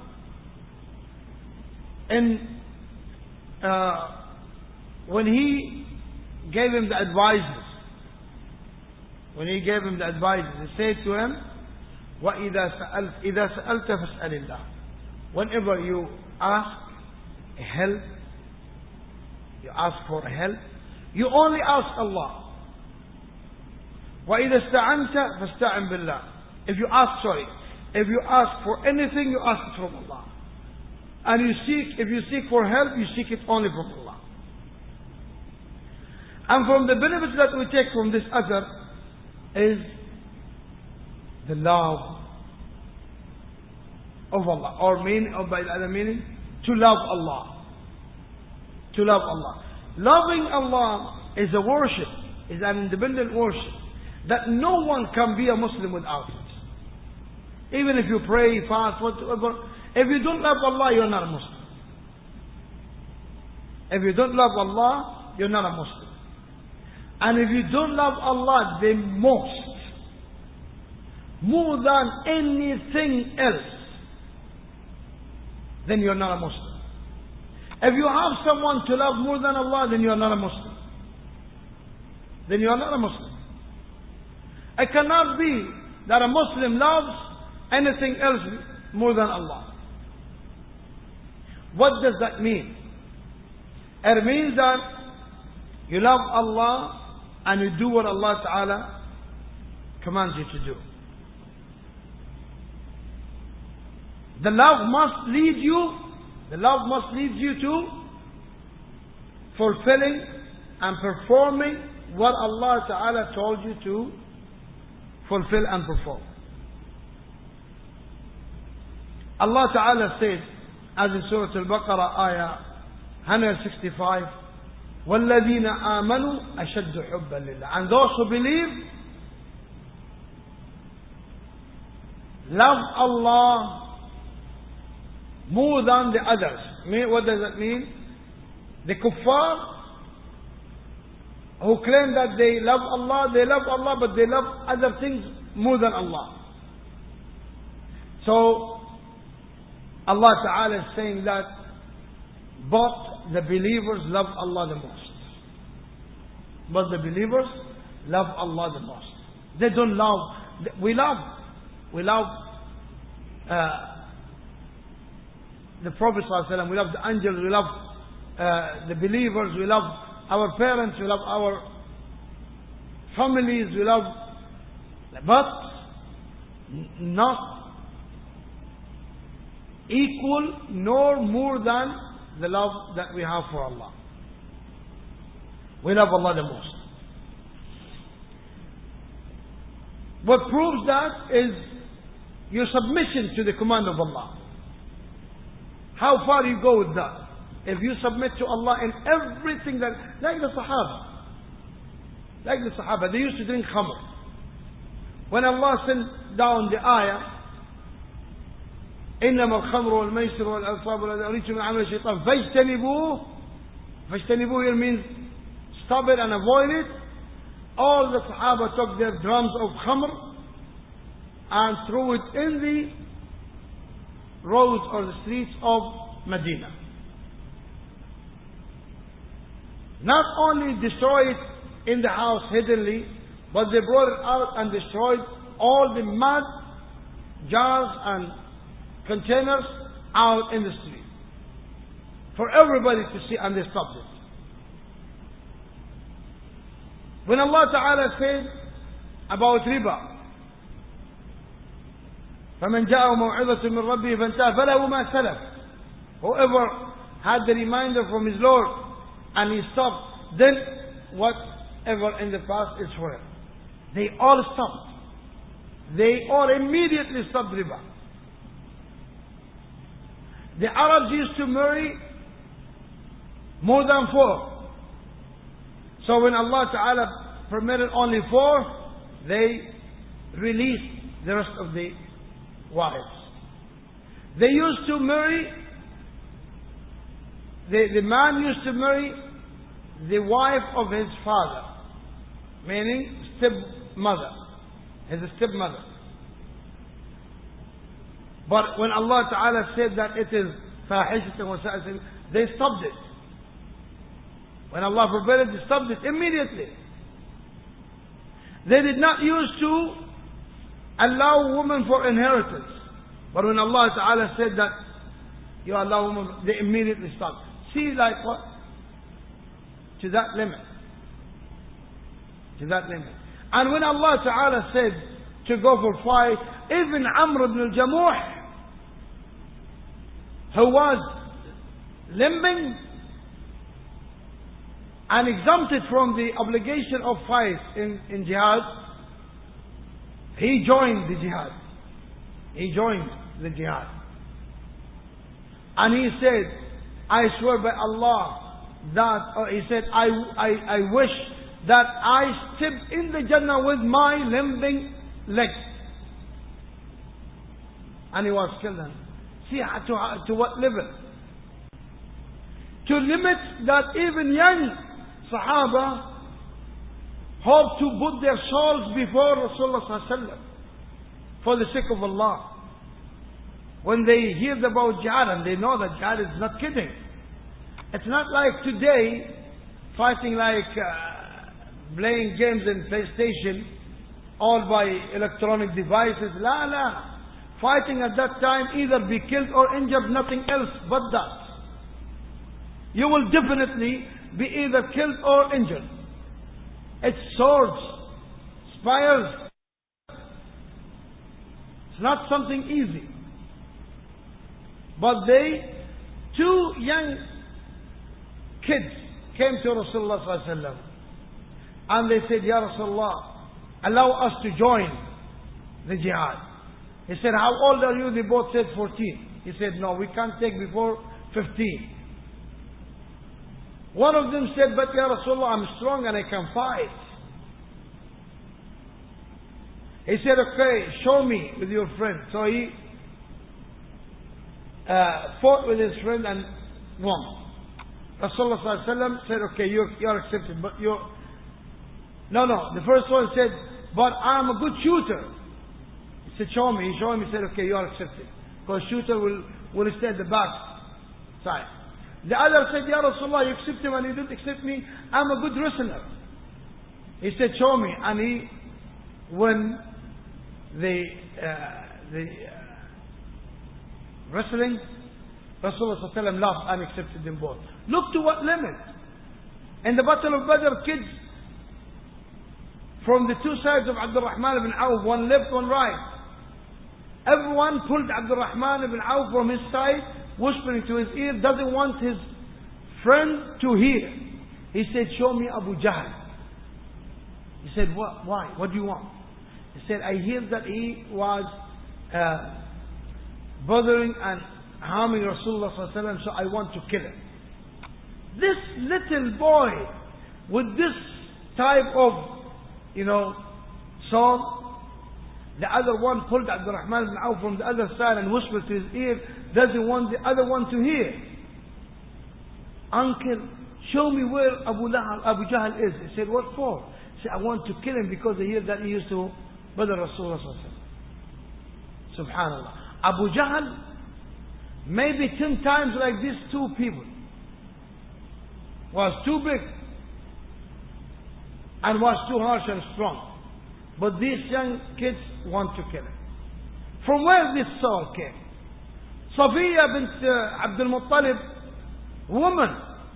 Speaker 1: in uh, when he gave him the advices, when he gave him the advices, he said to him, وَإِذَا سَأَلْتَ إِذَا سَأَلْتَ فَاسْأَلِ اللَّهِ. Whenever you ask help, you ask for help, you only ask Allah. وَإِذَا اسْتَعَنْتَ فَاسْتَعِنْ بِاللَّهِ. If you ask, sorry, if you ask for anything, you ask it from Allah. And you seek, if you seek for help, you seek it only from Allah. And from the benefits that we take from this other is the love of Allah, or mean, or by the other meaning, to love Allah. To love Allah. Loving Allah is a worship, is an independent worship that no one can be a Muslim without it. Even if you pray, fast, whatever, if you don't love Allah, you're not a Muslim. If you don't love Allah, you're not a Muslim. And if you don't love Allah the most, more than anything else, then you're not a Muslim. If you have someone to love more than Allah, then you're not a Muslim. Then you're not a Muslim. It cannot be that a Muslim loves anything else more than Allah. What does that mean? It means that you love Allah and you do what Allah Ta'ala commands you to do. The love must lead you, the love must lead you to fulfilling and performing what Allah Ta'ala told you to fulfill and perform. Allah Ta'ala said, as in Surah Al-Baqarah, ayah one sixty-five, وَالَّذِينَ آمَنُوا أَشَدُّ حُبًّا لِلَّهِ. And those who believe love Allah more than the others. What does that mean? The kuffar who claim that they love Allah, they love Allah, but they love other things more than Allah. So Allah Ta'ala is saying that but the believers love Allah the most. But the believers love Allah the most. They don't love, we love, we love uh, the Prophet ﷺ, we love the angels, we love uh, the believers, we love our parents, we love our families, we love, but not equal nor more than the love that we have for Allah. We love Allah the most. What proves that is your submission to the command of Allah. how far you go with that. If you submit to Allah in everything that, like the Sahaba, like the Sahaba, they used to drink khamr. When Allah sent down the ayah, إنما الخمر والميسر والأنصاب والأزلام رجس من عمل الشيطان فاجتنبوه. فاجتنبوه here means stop it and avoid it. All the Sahaba took their drums of khamr and threw it in the roads or the streets of Medina. Not only destroyed it in the house hiddenly, but they brought it out and destroyed all the mud jars and containers out in the street for everybody to see, and they stopped it. When Allah Ta'ala said about riba, فَمَنْ جَاءَهُ مَوْعِظَةٌ مِّن رَبِّهِ فَانْتَهَى فَلَهُ مَا سَلَفَ. Whoever had the reminder from his Lord and he stopped, then whatever in the past is for him. They all stopped. They all immediately stopped riba. The Arabs used to marry more than four. So when Allah Ta'ala permitted only four, they released the rest of the wives. They used to marry, the, the man used to marry the wife of his father, meaning stepmother, his stepmother. But when Allah Ta'ala said that it is fahishatan wa sa'a sabila, they stopped it. When Allah forbade it, they stopped it immediately. They did not used to allow women for inheritance. But when Allah Ta'ala said that you allow women, they immediately stopped. See, like what? To that limit. To that limit. And when Allah Ta'ala said to go for fight, even Amr ibn al-Jamuh, who was limping and exempted from the obligation of fight in, in jihad, he joined the jihad. He joined the jihad. And he said, I swear by Allah that, or he said, I, I, I wish that I stepped in the Jannah with my limping leg. And he was killed. See to, to what level? To limit that even young Sahaba hope to put their souls before Rasulullah sallallahu alaihi wasallam for the sake of Allah. When they hear about jihad, and they know that jihad is not kidding. It's not like today, fighting like uh, playing games in PlayStation, all by electronic devices. La la. Fighting at that time, either be killed or injured, nothing else but that. You will definitely be either killed or injured. It's swords, spears. It's not something easy. But they, two young kids came to Rasulullah sallallahu alaihi wasallam, and they said, Ya Rasulullah, allow us to join the jihad. He said, how old are you? They both said fourteen. He said, no, we can't take before fifteen. One of them said, but Ya Rasulullah, I'm strong and I can fight. He said, okay, show me with your friend. So he uh, fought with his friend and won. Rasulullah sallallahu alaihi wasallam said, okay, you're, you're accepted, but you're... No, no, the first one said, but I'm a good shooter. He said, show me. He showed him, he said, okay, you are accepted. Because shooter will, will stay at the back side. The other said, Ya Rasulullah, you accept him and you didn't accept me. I'm a good wrestler. He said, show me. And he won the, uh, the uh, wrestling. Rasulullah sallallahu alaihi wasallam laughed and accepted them both. Look to what limit. In the Battle of Badr, kids from the two sides of Abdul Rahman ibn Auf, one left, one right. Everyone pulled Abdul Rahman ibn Auf from his side, whispering to his ear, doesn't want his friend to hear. He said, show me Abu Jahl. He said, what? Why? What do you want? He said, I hear that he was uh, bothering and harming Rasulullah sallallahu alaihi wasallam, so I want to kill him. This little boy with this type of, you know, song, the other one pulled Abdurrahman ibn Auf from the other side and whispered to his ear, doesn't want the other one to hear. Uncle, show me where Abu, Lahab, Abu Jahl is. He said, what for? He said, I want to kill him because I hear that he used to bother Rasulullah sallallahu alaihi wasallam. Subhanallah. Abu Jahl, maybe ten times like these two people, was too big and was too harsh and strong. But these young kids want to kill him. From where this soul came? Safiya bint uh, Abdul Muttalib, woman.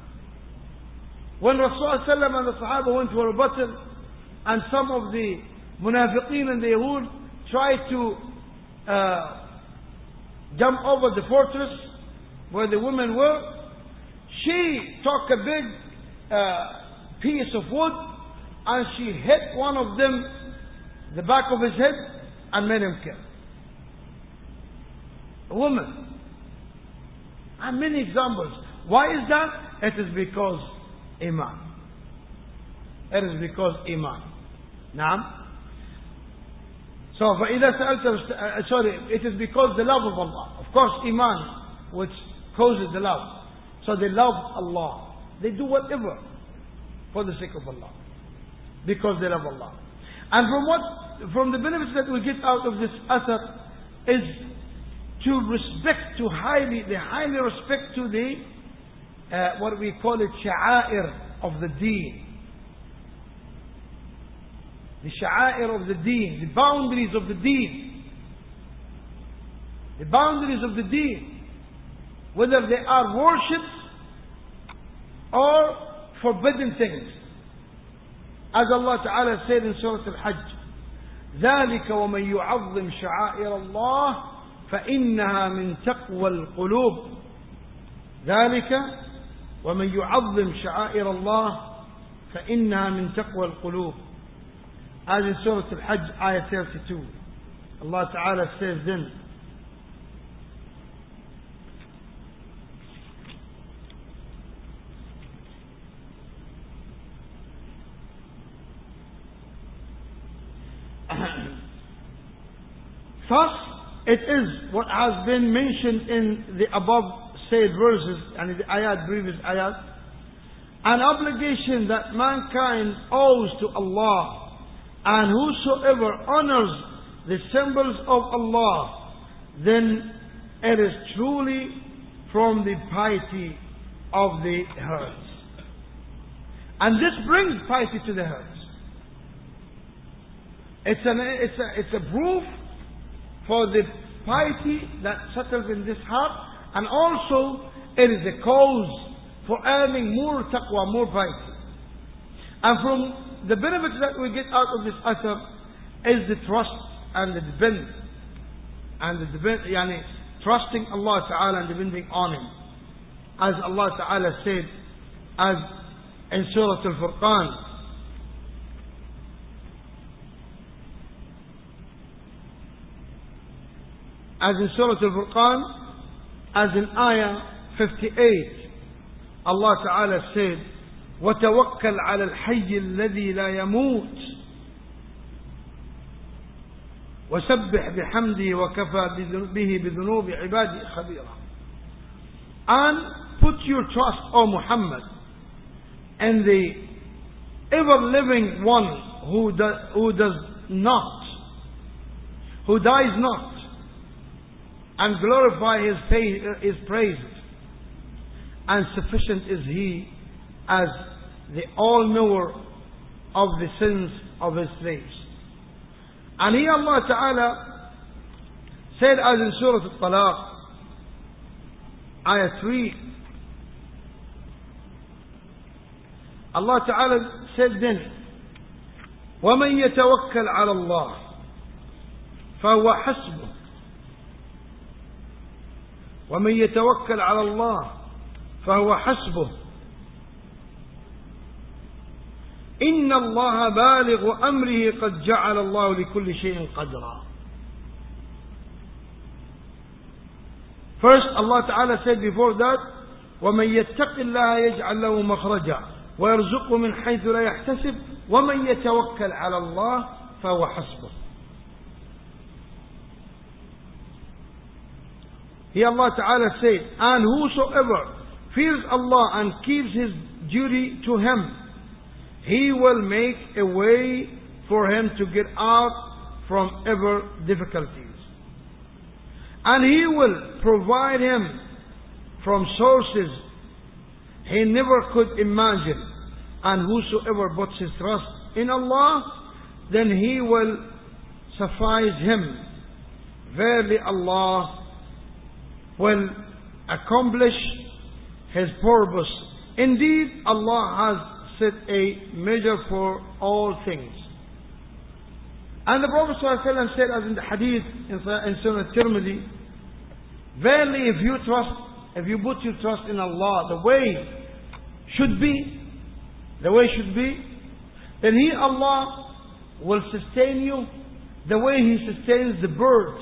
Speaker 1: When Rasulullah sallallahu alaihi wasallam and the Sahaba went to a battle, and some of the Munafiqeen and the Yahud tried to uh, jump over the fortress where the women were, she took a big uh, piece of wood and she hit one of them, the back of his head, and made him kill. A woman. And many examples. Why is that? It is because Iman. It is because Iman. Naam. So, فإذا سألت, uh, sorry, it is because the love of Allah. Of course, Iman, which causes the love. So they love Allah. They do whatever for the sake of Allah. Because they love Allah. And from what, from the benefits that we get out of this athar is to respect, to highly, they highly respect to the, uh, what we call it, sha'air of the deen. The sha'air of the deen, the boundaries of the deen. The boundaries of the deen. Whether they are worships or forbidden things. As Allah Ta'ala said in Surah Al-Hajj, ذَلِكَ وَمَنْ يُعَظِّمْ شَعَائِرَ اللَّهِ فَإِنَّهَا مِنْ تَقْوَى الْقُلُوبِ ذَلِكَ وَمَنْ يُعَظِّمْ شَعَائِرَ اللَّهِ فَإِنَّهَا مِنْ تَقْوَى الْقُلُوبِ. As in Surah Al-Hajj, ayah thirty-two. Allah Ta'ala says then, thus, it is what has been mentioned in the above said verses and in the ayat, previous ayat, an obligation that mankind owes to Allah, and whosoever honors the symbols of Allah, then it is truly from the piety of the herds. And this brings piety to the herds. It's, an, it's, a, it's a proof for the piety that settles in this heart, and also it is a cause for earning more taqwa, more piety. And from the benefits that we get out of this athar is the trust and the depend, and the depend, yani, trusting Allah Ta'ala and depending on Him. As Allah Ta'ala said, as in Surah Al-Furqan, as in Surah Al-Furqan, as in Ayah fifty-eight, Allah Ta'ala said, وَتَوَكَّلْ عَلَى الْحَيِّ الَّذِي لَا يَمُوتُ وَسَبِّحْ بِحَمْدِهِ وَكَفَى بِهِ بِذُنُوبِ عِبَادِهِ خَبِيرًا. And put your trust, O Muhammad, in the ever-living one who does, who does not, who dies not, and glorify His, his praises. And sufficient is He as the all-knower of the sins of His slaves. And here Allah Ta'ala said, as in Surah Al-Talaq, Ayah three, Allah Ta'ala said then, وَمَنْ يَتَوَكَّلْ عَلَى اللَّهِ فَهُوَ حَسْبُهُ وَمَنْ يَتَوَكَّلْ عَلَى اللَّهِ فَهُوَ حَسْبُهُ إِنَّ اللَّهَ بَالِغُ أَمْرِهِ قَدْ جَعَلَ اللَّهُ لِكُلِّ شَيْءٍ قَدْرًا. First, Allah Ta'ala said before that, وَمَنْ يَتَّقِ اللَّهَ يَجْعَلْ لَهُ مَخْرَجًا وَيَرْزُقْهُ مِنْ حَيْثُ لَا يَحْتَسِبُ وَمَنْ يَتَوَكَّلْ عَلَى اللَّهِ فَهُوَ حَسْبُهُ. Here Allah Ta'ala said, and whosoever fears Allah and keeps his duty to Him, He will make a way for him to get out from ever difficulties. And He will provide him from sources he never could imagine. And whosoever puts his trust in Allah, then He will suffice him. Verily Allah will accomplish His purpose. Indeed, Allah has set a measure for all things. And the Prophet ﷺ said, as in the hadith in Sunan Tirmidhi, verily if you trust, if you put your trust in Allah the way should be, the way should be, then He, Allah, will sustain you the way He sustains the birds.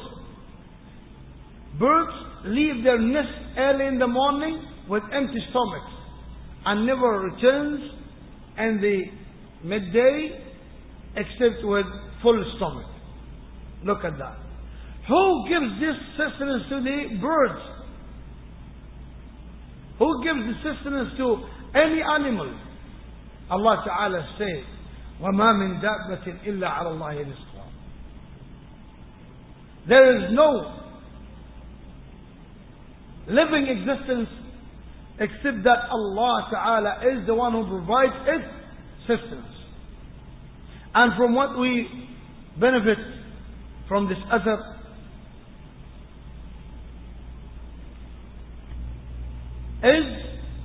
Speaker 1: Birds leave their nest early in the morning with empty stomachs and never returns in the midday except with full stomach. Look at that. Who gives this sustenance to the birds? Who gives the sustenance to any animal? Allah Ta'ala says, وَمَا مِن دَابَّةٍ إِلَّا عَلَى اللَّهِ رِزْقُهَا. There is no living existence except that Allah Ta'ala is the one who provides its sustenance. And from what we benefit from this other is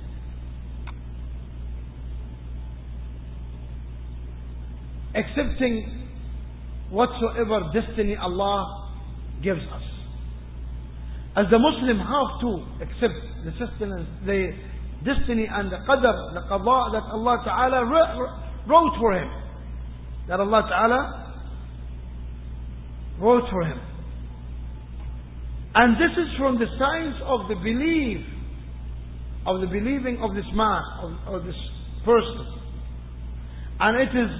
Speaker 1: accepting whatsoever destiny Allah gives us. As the Muslim have to accept the sustenance, the destiny and the qadr, the qada that Allah Ta'ala wrote for him. That Allah Ta'ala wrote for him. And this is from the signs of the belief, of the believing of this man, of, of this person. And it is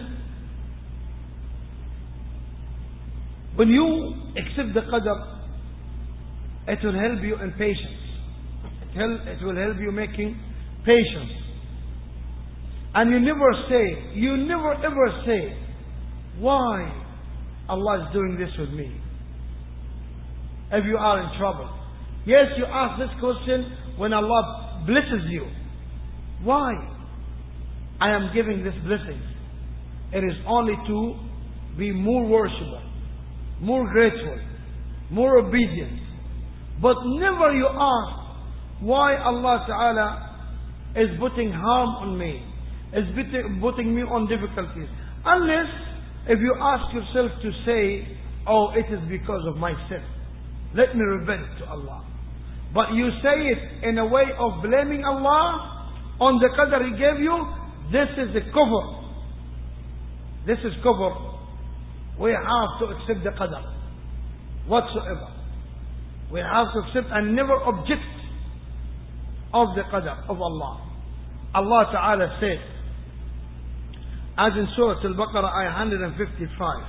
Speaker 1: when you accept the qadr, it will help you in patience. It, help, it will help you making patience. And you never say, you never ever say, why Allah is doing this with me? If you are in trouble. Yes, you ask this question when Allah blesses you. Why? I am giving this blessing. It is only to be more worshipful, more grateful, more obedient. But never you ask why Allah Ta'ala is putting harm on me, is putting me on difficulties. Unless if you ask yourself to say, oh, it is because of my sin. Let me repent to Allah. But you say it in a way of blaming Allah on the qadr He gave you. This is a kufr. This is kufr. We have to accept the qadr whatsoever. We have to accept and never object of the qadr of Allah. Allah Ta'ala said, as in Surah Al-Baqarah, ayah one fifty-five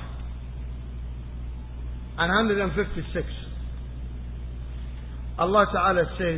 Speaker 1: and one fifty-six, Allah Ta'ala said,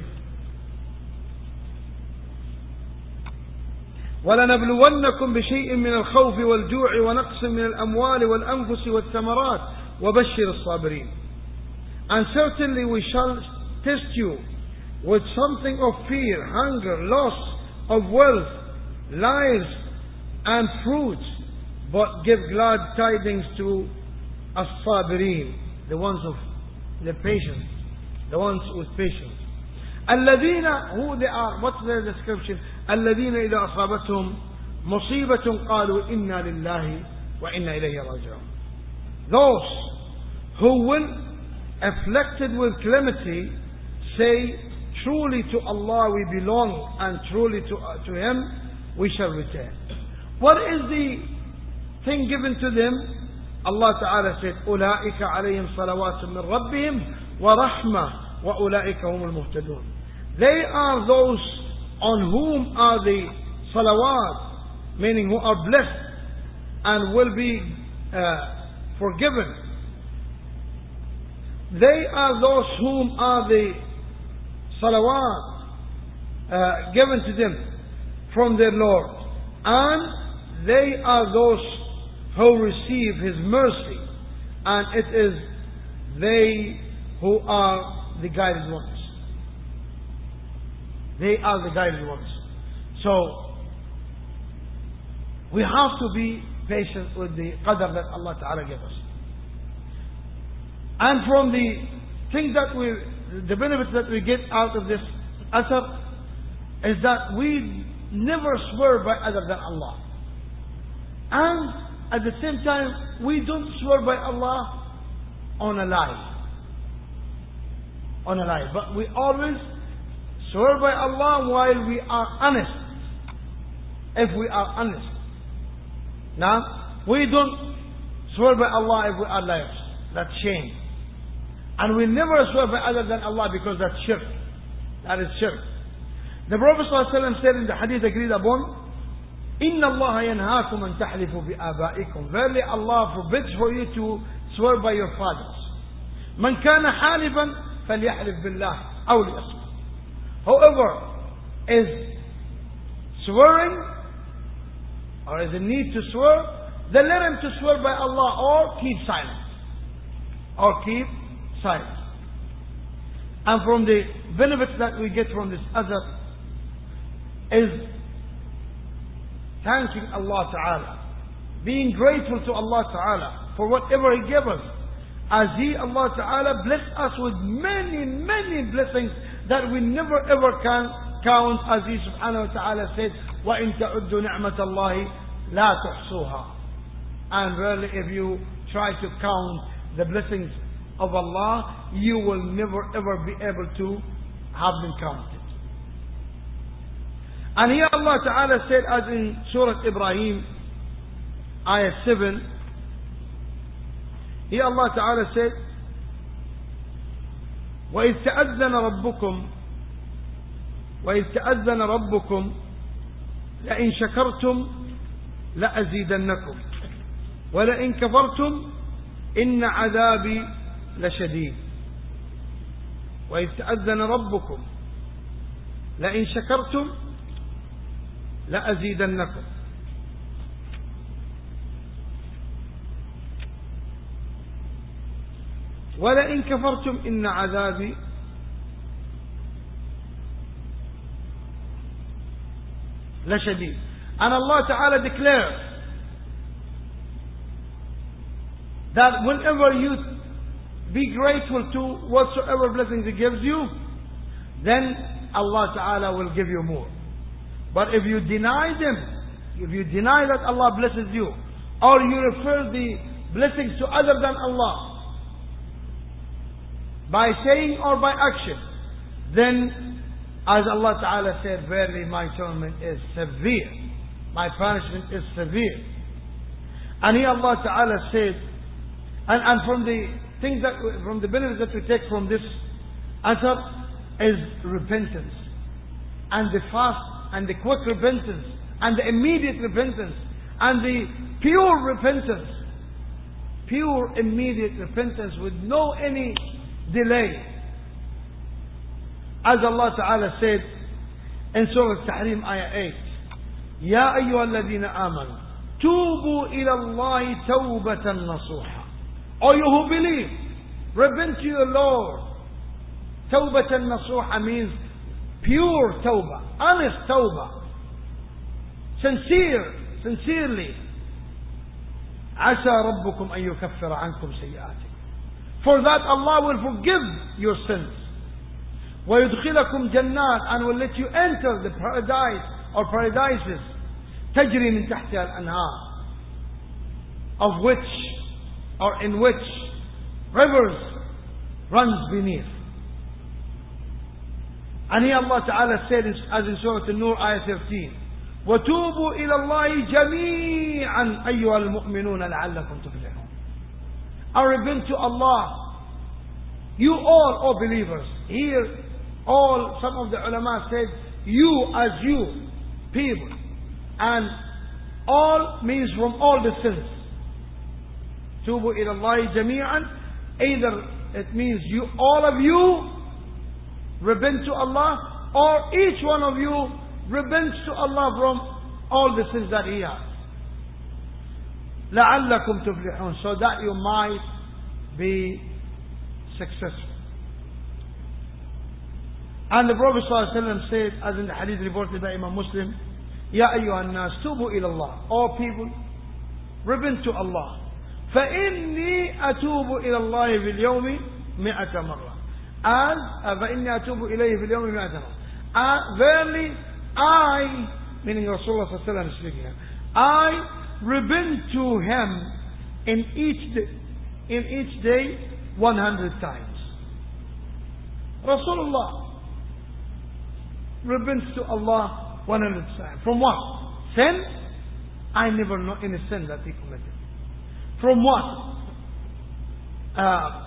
Speaker 1: وَلَنَبْلُوَنَّكُمْ بِشَيْءٍ مِّنَ الْخَوْفِ وَالْجُوعِ وَنَقْصٍ مِّنَ الْأَمْوَالِ وَالْأَنفُسِ وَالثَّمَرَاتِ وَبَشِّرِ الصَّابِرِينَ. And certainly we shall test you with something of fear, hunger, loss of wealth, lives, and fruits, but give glad tidings to as-sabirin, the ones of the patient, the ones with patience. الذين, who they are, what's their description? الذين إذا أصابتهم مصيبة قالوا إنا لله وإنا إليه راجعون. Those who will afflicted with calamity say, truly to Allah we belong and truly to, uh, to Him we shall return. What is the thing given to them? Allah Ta'ala said, أولئك عليهم صلوات من ربهم ورحمة وَأُولَٰئِكَ هُمُ الْمُهْتَدُونَ. They are those on whom are the salawat, meaning who are blessed and will be uh, forgiven. They are those whom are the salawat uh, given to them from their Lord. And they are those who receive His mercy. And it is they who are the guided ones. They are the guided ones. So, we have to be patient with the qadr that Allah Ta'ala gave us. And from the things that we, the benefits that we get out of this asr is that we never swear by other than Allah. And at the same time, we don't swear by Allah on a lie. On a lie. But we always swear by Allah while we are honest. If we are honest. Now, we don't swear by Allah if we are liars. That's shame. And we never swear by other than Allah because that's shirk. That is shirk. The Prophet ﷺ said in the hadith agreed upon, إِنَّ اللَّهَ يَنْهَاكُمْ أَن تَحْلِفُوا بِآبَائِكُمْ. Verily Allah forbids for you to swear by your fathers. مَنْ كَانَ حَالِفًا فَلْيَحْلِفْ بِاللَّهِ أَوْ لِيَصْمُتْ. Whoever is swearing or is in need to swear, then let him to swear by Allah or keep silent. Or keep silent. And from the benefits that we get from this asr is thanking Allah Ta'ala, being grateful to Allah Ta'ala for whatever He gave us, as He, Allah Ta'ala, blessed us with many, many blessings that we never ever can count, as He Subhanahu wa Ta'ala said, وَإِن تَعُدُّوا نِعْمَةَ اللَّهِ لَا تُحْصُوهَا. And really, if you try to count the blessings of Allah, you will never ever be able to have them counted. And here Allah Ta'ala said, as in Surah Ibrahim, ayah seven, here Allah Ta'ala said, وَإِذْ تَأَذَّنَ رَبُّكُمْ وَإِذْ تَأَذَّنَ رَبُّكُمْ لَإِنْ شَكَرْتُمْ لَأَزِيدَنَّكُمْ وَلَئِنْ كَفَرْتُمْ إِنَّ عَذَابِي لَشَدِيدٌ. وَإِذْ تَأَذَّنَ رَبُّكُمْ لَإِنْ شَكَرْتُمْ لَأَزِيدَنَّكُمْ. وَلَئِنْ كَفَرْتُمْ إِنَّ عَذَابِي لَشَدِيدٌ. And Allah Ta'ala declares that whenever you be grateful to whatsoever blessings He gives you, then Allah Ta'ala will give you more. But if you deny them, if you deny that Allah blesses you, or you refer the blessings to other than Allah, by saying or by action, then as Allah Ta'ala said, verily my torment is severe, my punishment is severe. And here Allah Ta'ala said, and, and from the things that, from the benefits that we take from this asr is repentance. And the fast, and the quick repentance, and the immediate repentance, and the pure repentance. Pure immediate repentance with no any delay. As Allah Ta'ala said in Surah Al-Tahrim ayah eight, يَا أَيُّهَا الَّذِينَ آمَنُوا تُوبُوا إِلَى اللَّهِ تَوْبَةً نَصُوحًا. O you who believe, repent to your Lord. تَوْبَةً نَصُوحًا means pure tawbah, honest tawbah, sincere, sincerely. عَسَى رَبُّكُمْ أَن يُكَفِّرَ عَنْكُمْ سَيِّئَاتِكُمْ. For that Allah will forgive your sins. وَيُدْخِلَكُمْ جَنَّاتٍ, and will let you enter the paradise or paradises, تَجْرِي مِنْ تَحْتِهَا الْأَنْهَارِ, of which or in which rivers runs beneath. And here Allah Ta'ala said, as in Surah An-Nur ayah thirteen, وَتُوبُوا إِلَى اللَّهِ جَمِيعًا أَيُّهَا الْمُؤْمِنُونَ لَعَلَّكُمْ تُفْلِحُونَ. And repent to Allah You all, O believers. Here, all, some of the ulama said, you as you, people. And all means from all the sins. Tubu ila Allahi jami'an. Either it means you, all of you, repent to Allah, or each one of you repents to Allah from all the sins that he has. لَعَلَّكُمْ تُفْلِحُونَ. So that you might be successful. And the Prophet ﷺ said, as in the hadith reported by Imam Muslim, Ya ayyuhan nas, tubu ila Allah. All people, repent to Allah. فإني أتوب إلى الله في اليوم مئة مرة. And فإني أتوب إليه في اليوم مئة مرة. And verily, I, meaning Rasulullah sallallahu alaihi wasallam speaking, I repent to him in each day, in each day one hundred times. Rasulullah repents to Allah one hundred times. From what? Sin? I never know any sin that he committed. From what? Uh,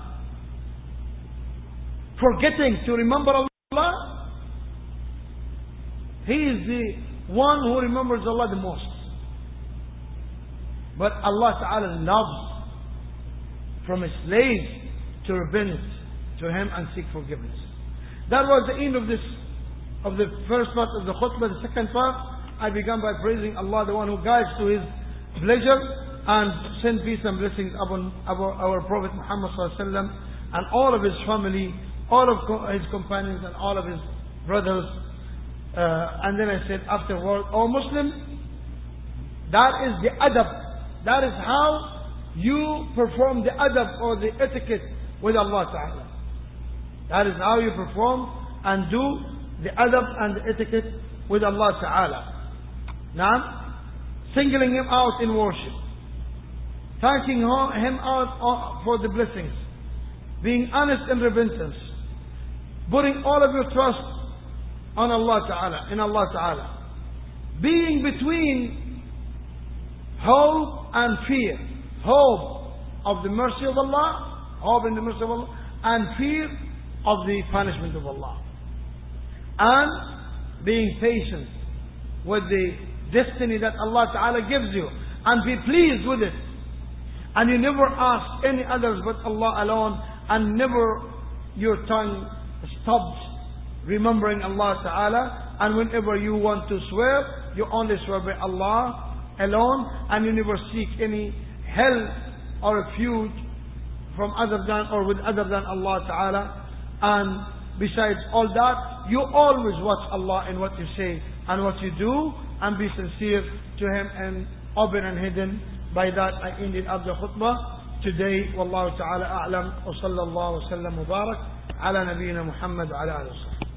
Speaker 1: forgetting to remember Allah. He is the one who remembers Allah the most. But Allah Ta'ala loves from a slave to repent to Him and seek forgiveness. That was the end of this, of the first part of the khutbah. The second part, I began by praising Allah, the one who guides to His pleasure, and send peace and blessings upon our, our Prophet Muhammad Sallallahu Alaihi Wasallam and all of his family, all of his companions and all of his brothers. Uh, and then I said afterward, O Muslim, that is the adab. That is how you perform the adab or the etiquette with Allah Ta'ala. That is how you perform and do the adab and the etiquette with Allah Ta'ala. Now, singling Him out in worship, thanking Him out for the blessings, being honest in repentance, putting all of your trust on Allah Ta'ala, in Allah Ta'ala, being between hope and fear, hope of the mercy of Allah, hope in the mercy of Allah, and fear of the punishment of Allah, and being patient with the destiny that Allah Ta'ala gives you, and be pleased with it. And you never ask any others but Allah alone, and never your tongue stops remembering Allah Ta'ala, and whenever you want to swear, you only swear by Allah alone, and you never seek any help or refuge from other than or with other than Allah Ta'ala. And besides all that, you always watch Allah in what you say and what you do, and be sincere to Him and open and hidden. By that I ended up the khutbah today. Wallahu ta'ala a'lam, wa sallallahu wa sallam wa barak ala nabiyyina Muhammad wa ala alihi wa sallam.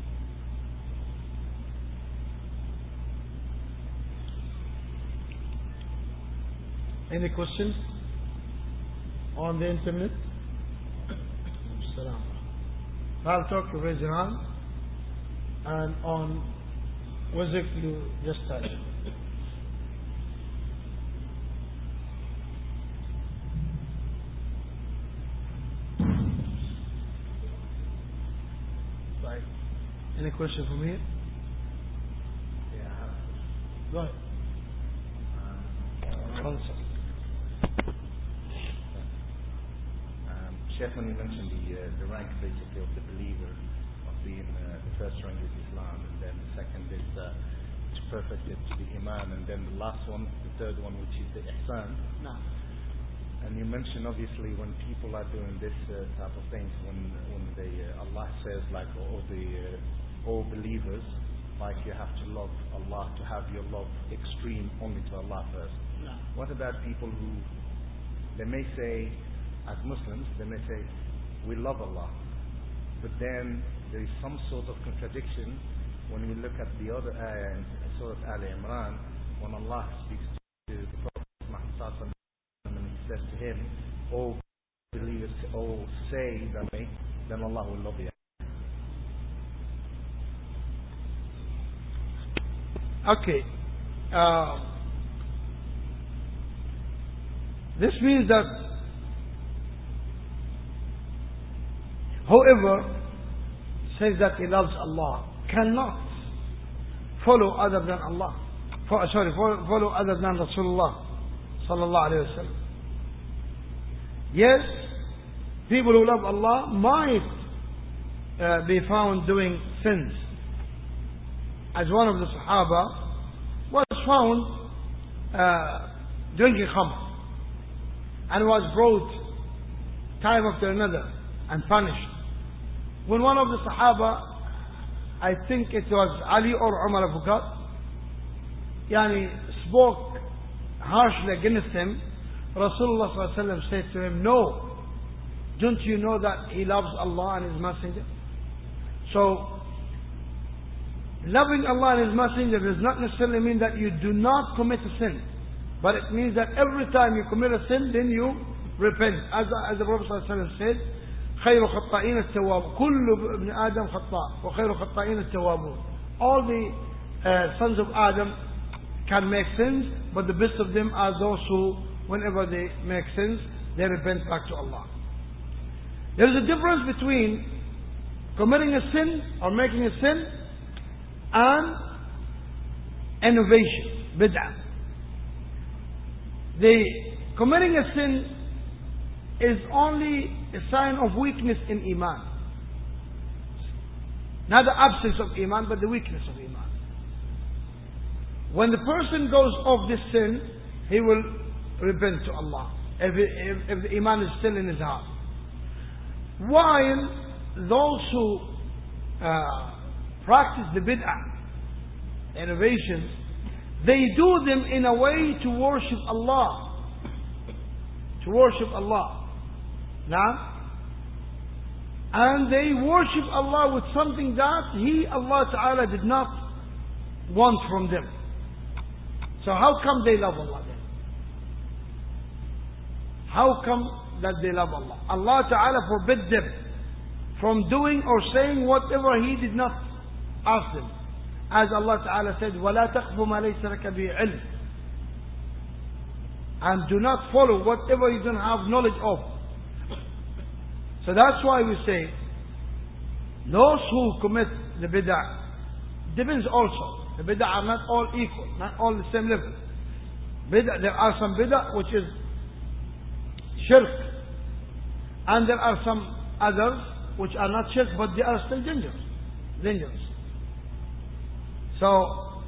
Speaker 1: Any questions on the internet? Salam. I'll talk to raise your hand, and on Wizard you just touch. Right. Any question from here?
Speaker 3: Yeah.
Speaker 1: Go ahead.
Speaker 3: Um, um, Sheikh, when you mentioned the uh, the rank basically of the believer, of being uh, the first rank is Islam, and then the second is uh, to perfect it to the Iman, and then the last one, the third one, which is the Ihsan.
Speaker 1: No.
Speaker 3: And you mentioned obviously when people are doing this uh, type of things, when when they uh, Allah says like all the uh, all believers, like you have to love Allah, to have your love extreme only to Allah first.
Speaker 1: No.
Speaker 3: What about people who they may say, as Muslims, they may say we love Allah, but then there is some sort of contradiction when we look at the other ayah in Surah Al Imran, when Allah speaks to the Prophet Muhammad and he says to him, "O believers, O say that way, then Allah will love you."
Speaker 1: Okay. Uh, this means that whoever says that he loves Allah cannot follow other than Allah. For, sorry, follow, follow other than Rasulullah sallallahu alayhi wa sallam. Yes, people who love Allah might uh, be found doing sins. As one of the Sahaba was found uh, drinking khamr and was brought time after another and punished. When one of the Sahaba, I think it was Ali or Umar, I forgot, yani spoke harshly against him, Rasulullah sallallahu alaihi wasallam said to him, no, don't you know that he loves Allah and His Messenger? So, loving Allah and His Messenger does not necessarily mean that you do not commit a sin, but it means that every time you commit a sin, then you repent. As, as the Prophet sallallahu alaihi wasallam said, خير خطائين التواب كل ابن آدم خطاء وخير خطائين التوابون. All the uh, sons of Adam can make sins, but the best of them are those who, whenever they make sins, they repent back to Allah. There is a difference between committing a sin or making a sin and innovation, bid'ah. The committing a sin is only a sign of weakness in Iman. Not the absence of Iman, but the weakness of Iman. When the person goes off this sin, he will repent to Allah, if, if, if the Iman is still in his heart. While those who uh, practice the bid'ah, innovations, they do them in a way to worship Allah. To worship Allah. Now, and they worship Allah with something that He, Allah Ta'ala, did not want from them. So how come they love Allah then? How come that they love Allah? Allah Ta'ala forbid them from doing or saying whatever He did not ask them. As Allah Ta'ala said, وَلَا تَقْفُ مَا لَيْسَ لَكَ بِهِ عِلْمٍ. And do not follow whatever you don't have knowledge of. So that's why we say, those who commit the bid'ah, depends also. The bid'ah are not all equal, not all the same level. Bid'ah, there are some bid'ah which is shirk. And there are some others which are not shirk, but they are still dangerous. Dangerous. So,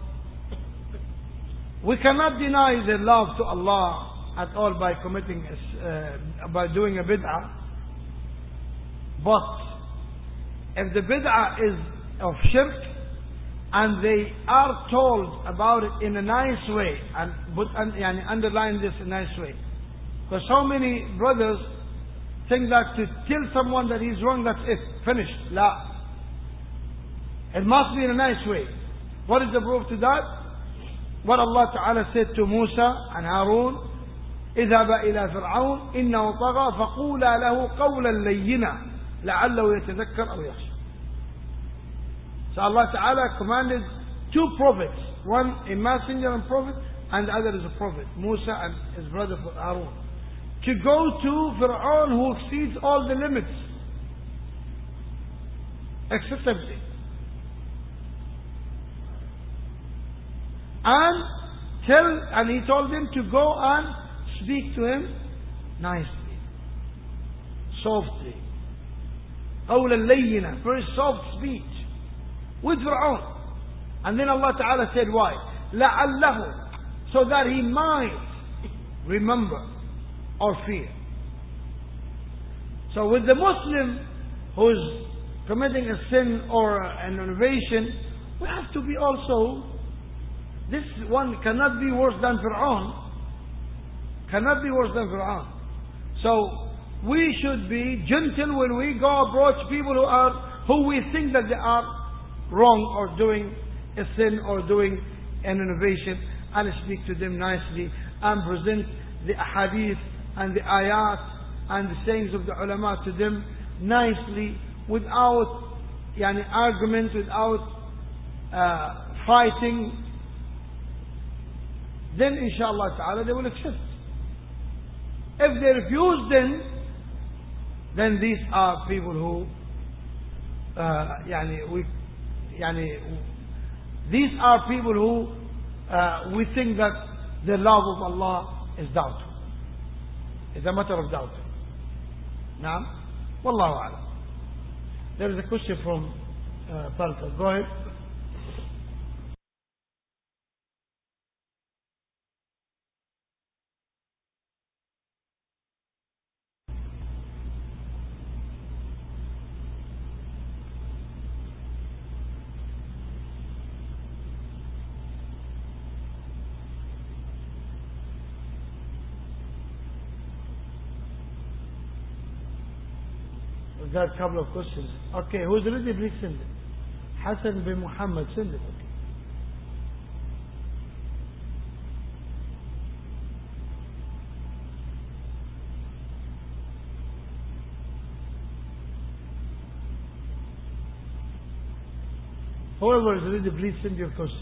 Speaker 1: we cannot deny the love to Allah at all by committing, uh, by doing a bid'ah. But if the bid'ah is of shirk and they are told about it in a nice way, and put and yani, underline this in a nice way, because so many brothers think that to tell someone that he's wrong, that's it, finished. La. It must be in a nice way. What is the proof to that? What Allah Ta'ala said to Musa and Harun, اذهب إلى فرعون إنه طغى فقولا له قولا لينا لعله يتذكر أو يخشى. So Allah Ta'ala commanded two prophets, one a messenger and prophet, and the other is a prophet, Musa and his brother Harun, to go to Fir'aun who exceeds all the limits excessively, and tell, and he told them to go and speak to him nicely, softly, قولا لينا, very soft speech with Fir'aun. And then Allah Ta'ala said why? لعله, so that he might remember or fear. So with the Muslim who is committing a sin or an innovation, we have to be also, this one cannot be worse than Fir'aun. Cannot be worse than Fir'aun. So we should be gentle when we go approach people who are, who we think that they are wrong or doing a sin or doing an innovation, and speak to them nicely and present the hadith and the ayat and the sayings of the ulama to them nicely, without yani, argument, without uh, fighting. Then inshallah ta'ala they will accept. If they refuse, then then these are people who uh, يعني we يعني these are people who uh, we think that the love of Allah is doubtful. It's a matter of doubt. نعم والله أعلم. There is a question from uh, Palka. Go ahead. We've got a couple of questions. Okay, who's ready? Please send it. Hassan bin Muhammad, send it. Okay. Whoever is ready, please send your question.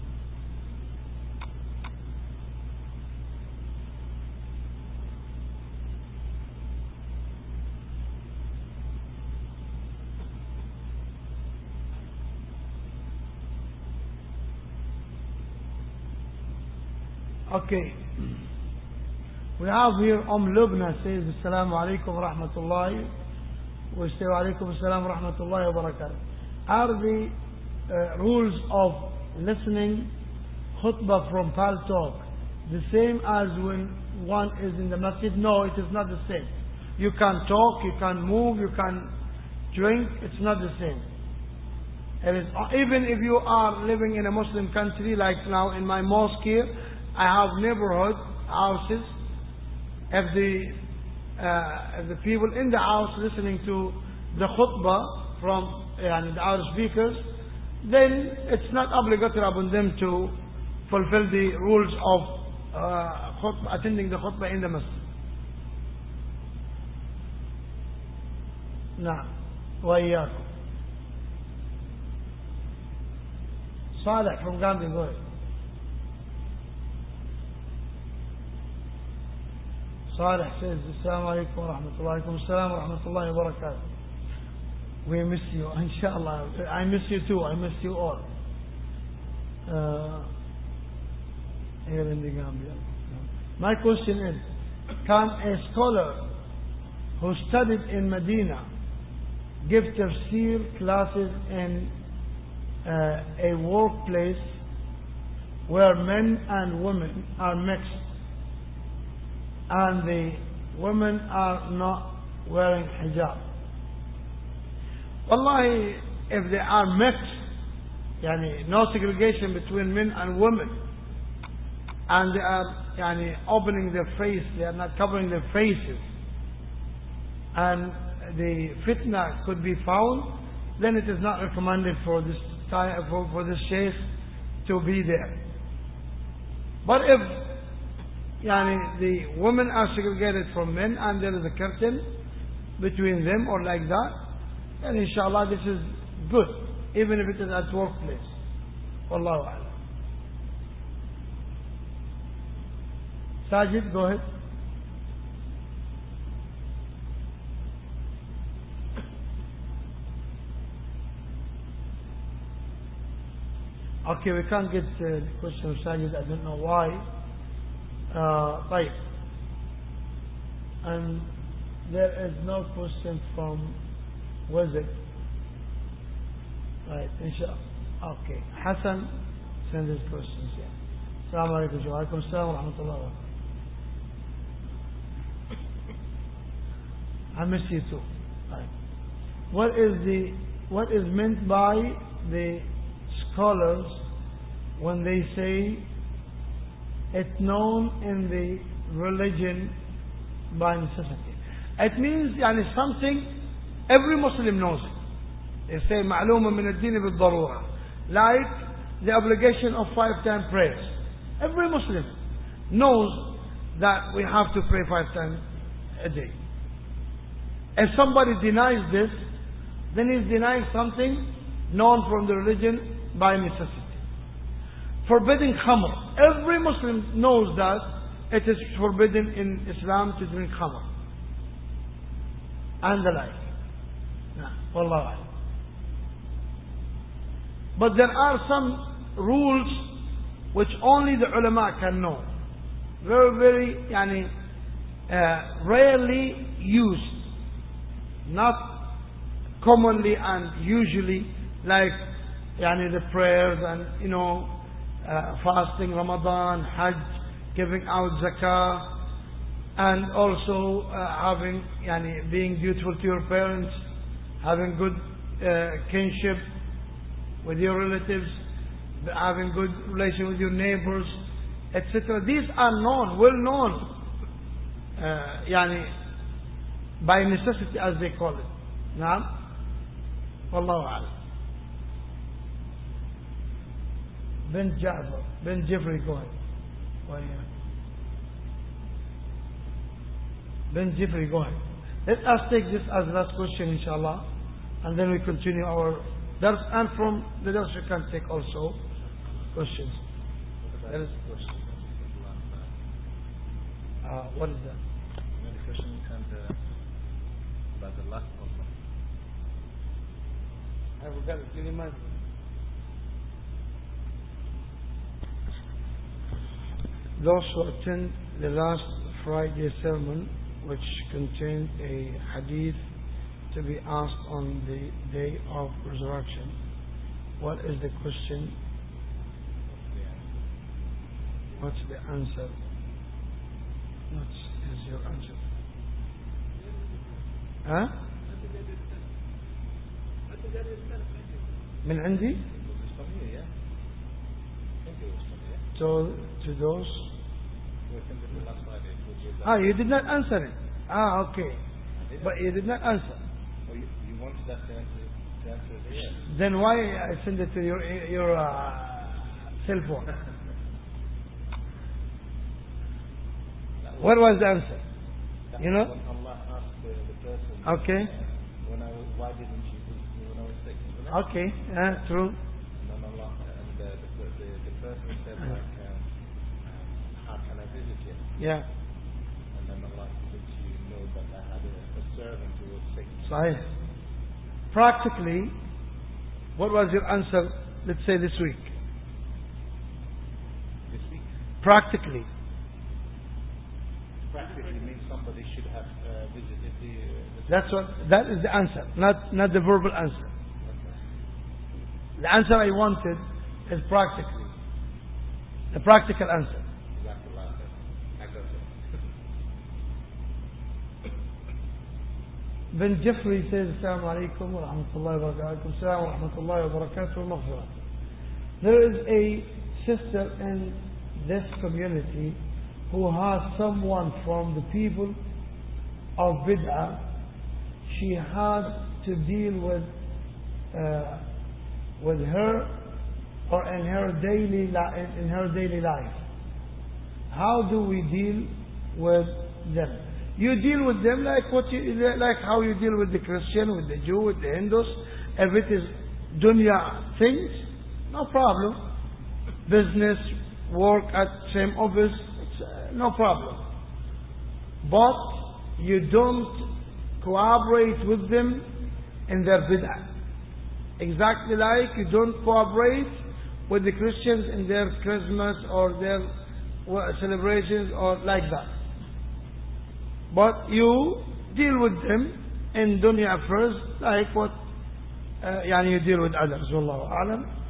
Speaker 1: Okay. We have here Umm Lubna says, Assalamu alaikum wa rahmatullahi wa alaikum assalam wa rahmatullahi wa barakatuh. Are the uh, rules of listening khutbah from Pal Talk the same as when one is in the masjid? No, it is not the same. You can talk, you can move, you can drink, it's not the same. It is, even if you are living in a Muslim country, like now in my mosque here, I have neighborhood houses. If the, uh, if the people in the house listening to the khutbah from uh, the our speakers, then it's not obligatory upon them to fulfill the rules of uh, khutbah, attending the khutbah in the masjid. نعم وإياكم. Saleh from Gandhi, go ahead. Saleh says, Assalamu alaikum wa rahmatullahi wa alaikum assalam wa rahmatullahi wa barakatuh. We miss you, inshallah. I miss you too. I miss you all. Uh, here in the Gambia. My question is, can a scholar who studied in Medina give tafsir classes in uh, a workplace where men and women are mixed and the women are not wearing hijab? Wallahi, if they are mixed, yani no segregation between men and women, and they are yani opening their face, they are not covering their faces, and the fitna could be found, then it is not recommended for this for, for this sheikh to be there. But if yani the women are segregated from men and there is a curtain between them or like that, then inshallah this is good, even if it is at workplace. Wallahu a'lam. Sajid, go ahead. Okay, we can't get uh, the question of Sajid, I don't know why. Uh, right. And there is no question from Wizard. Right, inshallah. Okay. Hassan, send his questions here. Assalamu alaikum wa alaikum assalam wa rahmatullahi wa barakatuh. I miss you too. Right. What is the what is meant by the scholars when they say it's known in the religion by necessity? It means yani something every Muslim knows it. They say معلومة من الدين بالضرورة, like the obligation of five time prayers. Every Muslim knows that we have to pray five times a day. If somebody denies this, then he's denying something known from the religion by necessity. Forbidding khamr. Every Muslim knows that it is forbidden in Islam to drink khamr. And the like. Nah, wallahu a'lam. But there are some rules which only the ulama can know. Very, very, yani, uh, rarely used. Not commonly and usually, like yani, the prayers and, you know, uh, fasting, Ramadan, Hajj, giving out zakah, and also uh, having, yani, being dutiful to your parents, having good uh, kinship with your relatives, having good relation with your neighbors, et cetera. These are known, well known, uh, yani, by necessity, as they call it. Naam? Wallahu a'lam. Ben Ja'far, Ben Jeffrey, go ahead. Why, yeah. Ben Jeffrey, go ahead. Let us take this as last question, inshallah, and then we continue our dars. And from the dars you can take also questions. There is a question. Uh, what is that?
Speaker 3: The question you sent uh, about the last khutbah.
Speaker 1: I forgot it. Can you imagine? Those who attend the last Friday sermon, which contained a hadith to be asked on the day of resurrection, what is the question? What's the answer? What is your answer? Huh? من عندي? To, to those? Ah, you did not answer it. Ah, okay. But you did not answer.
Speaker 3: Oh, you, you wanted that to answer, to answer it here?
Speaker 1: Then why I send it to your your uh, cell phone? What was the answer?
Speaker 3: That
Speaker 1: You know?
Speaker 3: When Allah asked the, the person,
Speaker 1: Okay.
Speaker 3: uh, when I was, why didn't you visit me when I was sick? Isn't it?
Speaker 1: Okay. Uh, true.
Speaker 3: And then Allah, and the, the, the, the person said, like, um, how can I visit you?
Speaker 1: Yeah.
Speaker 3: And then Allah let you know that I had a, a servant who was sick.
Speaker 1: Sahih. Practically, what was your answer, let's say this week?
Speaker 3: This week,
Speaker 1: Practically.
Speaker 3: practically means somebody should have uh, visited the, uh, the
Speaker 1: That's what, that is the answer, not, not the verbal answer.
Speaker 3: Okay.
Speaker 1: The answer I wanted is practically. The practical answer.
Speaker 3: Exactly like that. I got it.
Speaker 1: Ben Jeffrey says, Assalamu alaikum wa rahmatullahi wa barakatuh. Assalamu wa rahmatullahi wa barakatuh wa maghfirah. There is a sister in this community who has someone from the people of Bid'ah. She had to deal with uh, with her or in her daily li- in her daily life. How do we deal with them? You deal with them like what you, like how you deal with the Christian, with the Jew, with the Hindus. If it is dunya things, no problem. Business, work at same office, it's, uh, no problem. But you don't cooperate with them in their bid'ah. Exactly like you don't cooperate with the Christians in their Christmas or their celebrations or like that. But you deal with them in dunya affairs like what uh, يعني you deal with others. Wallahu a'lam.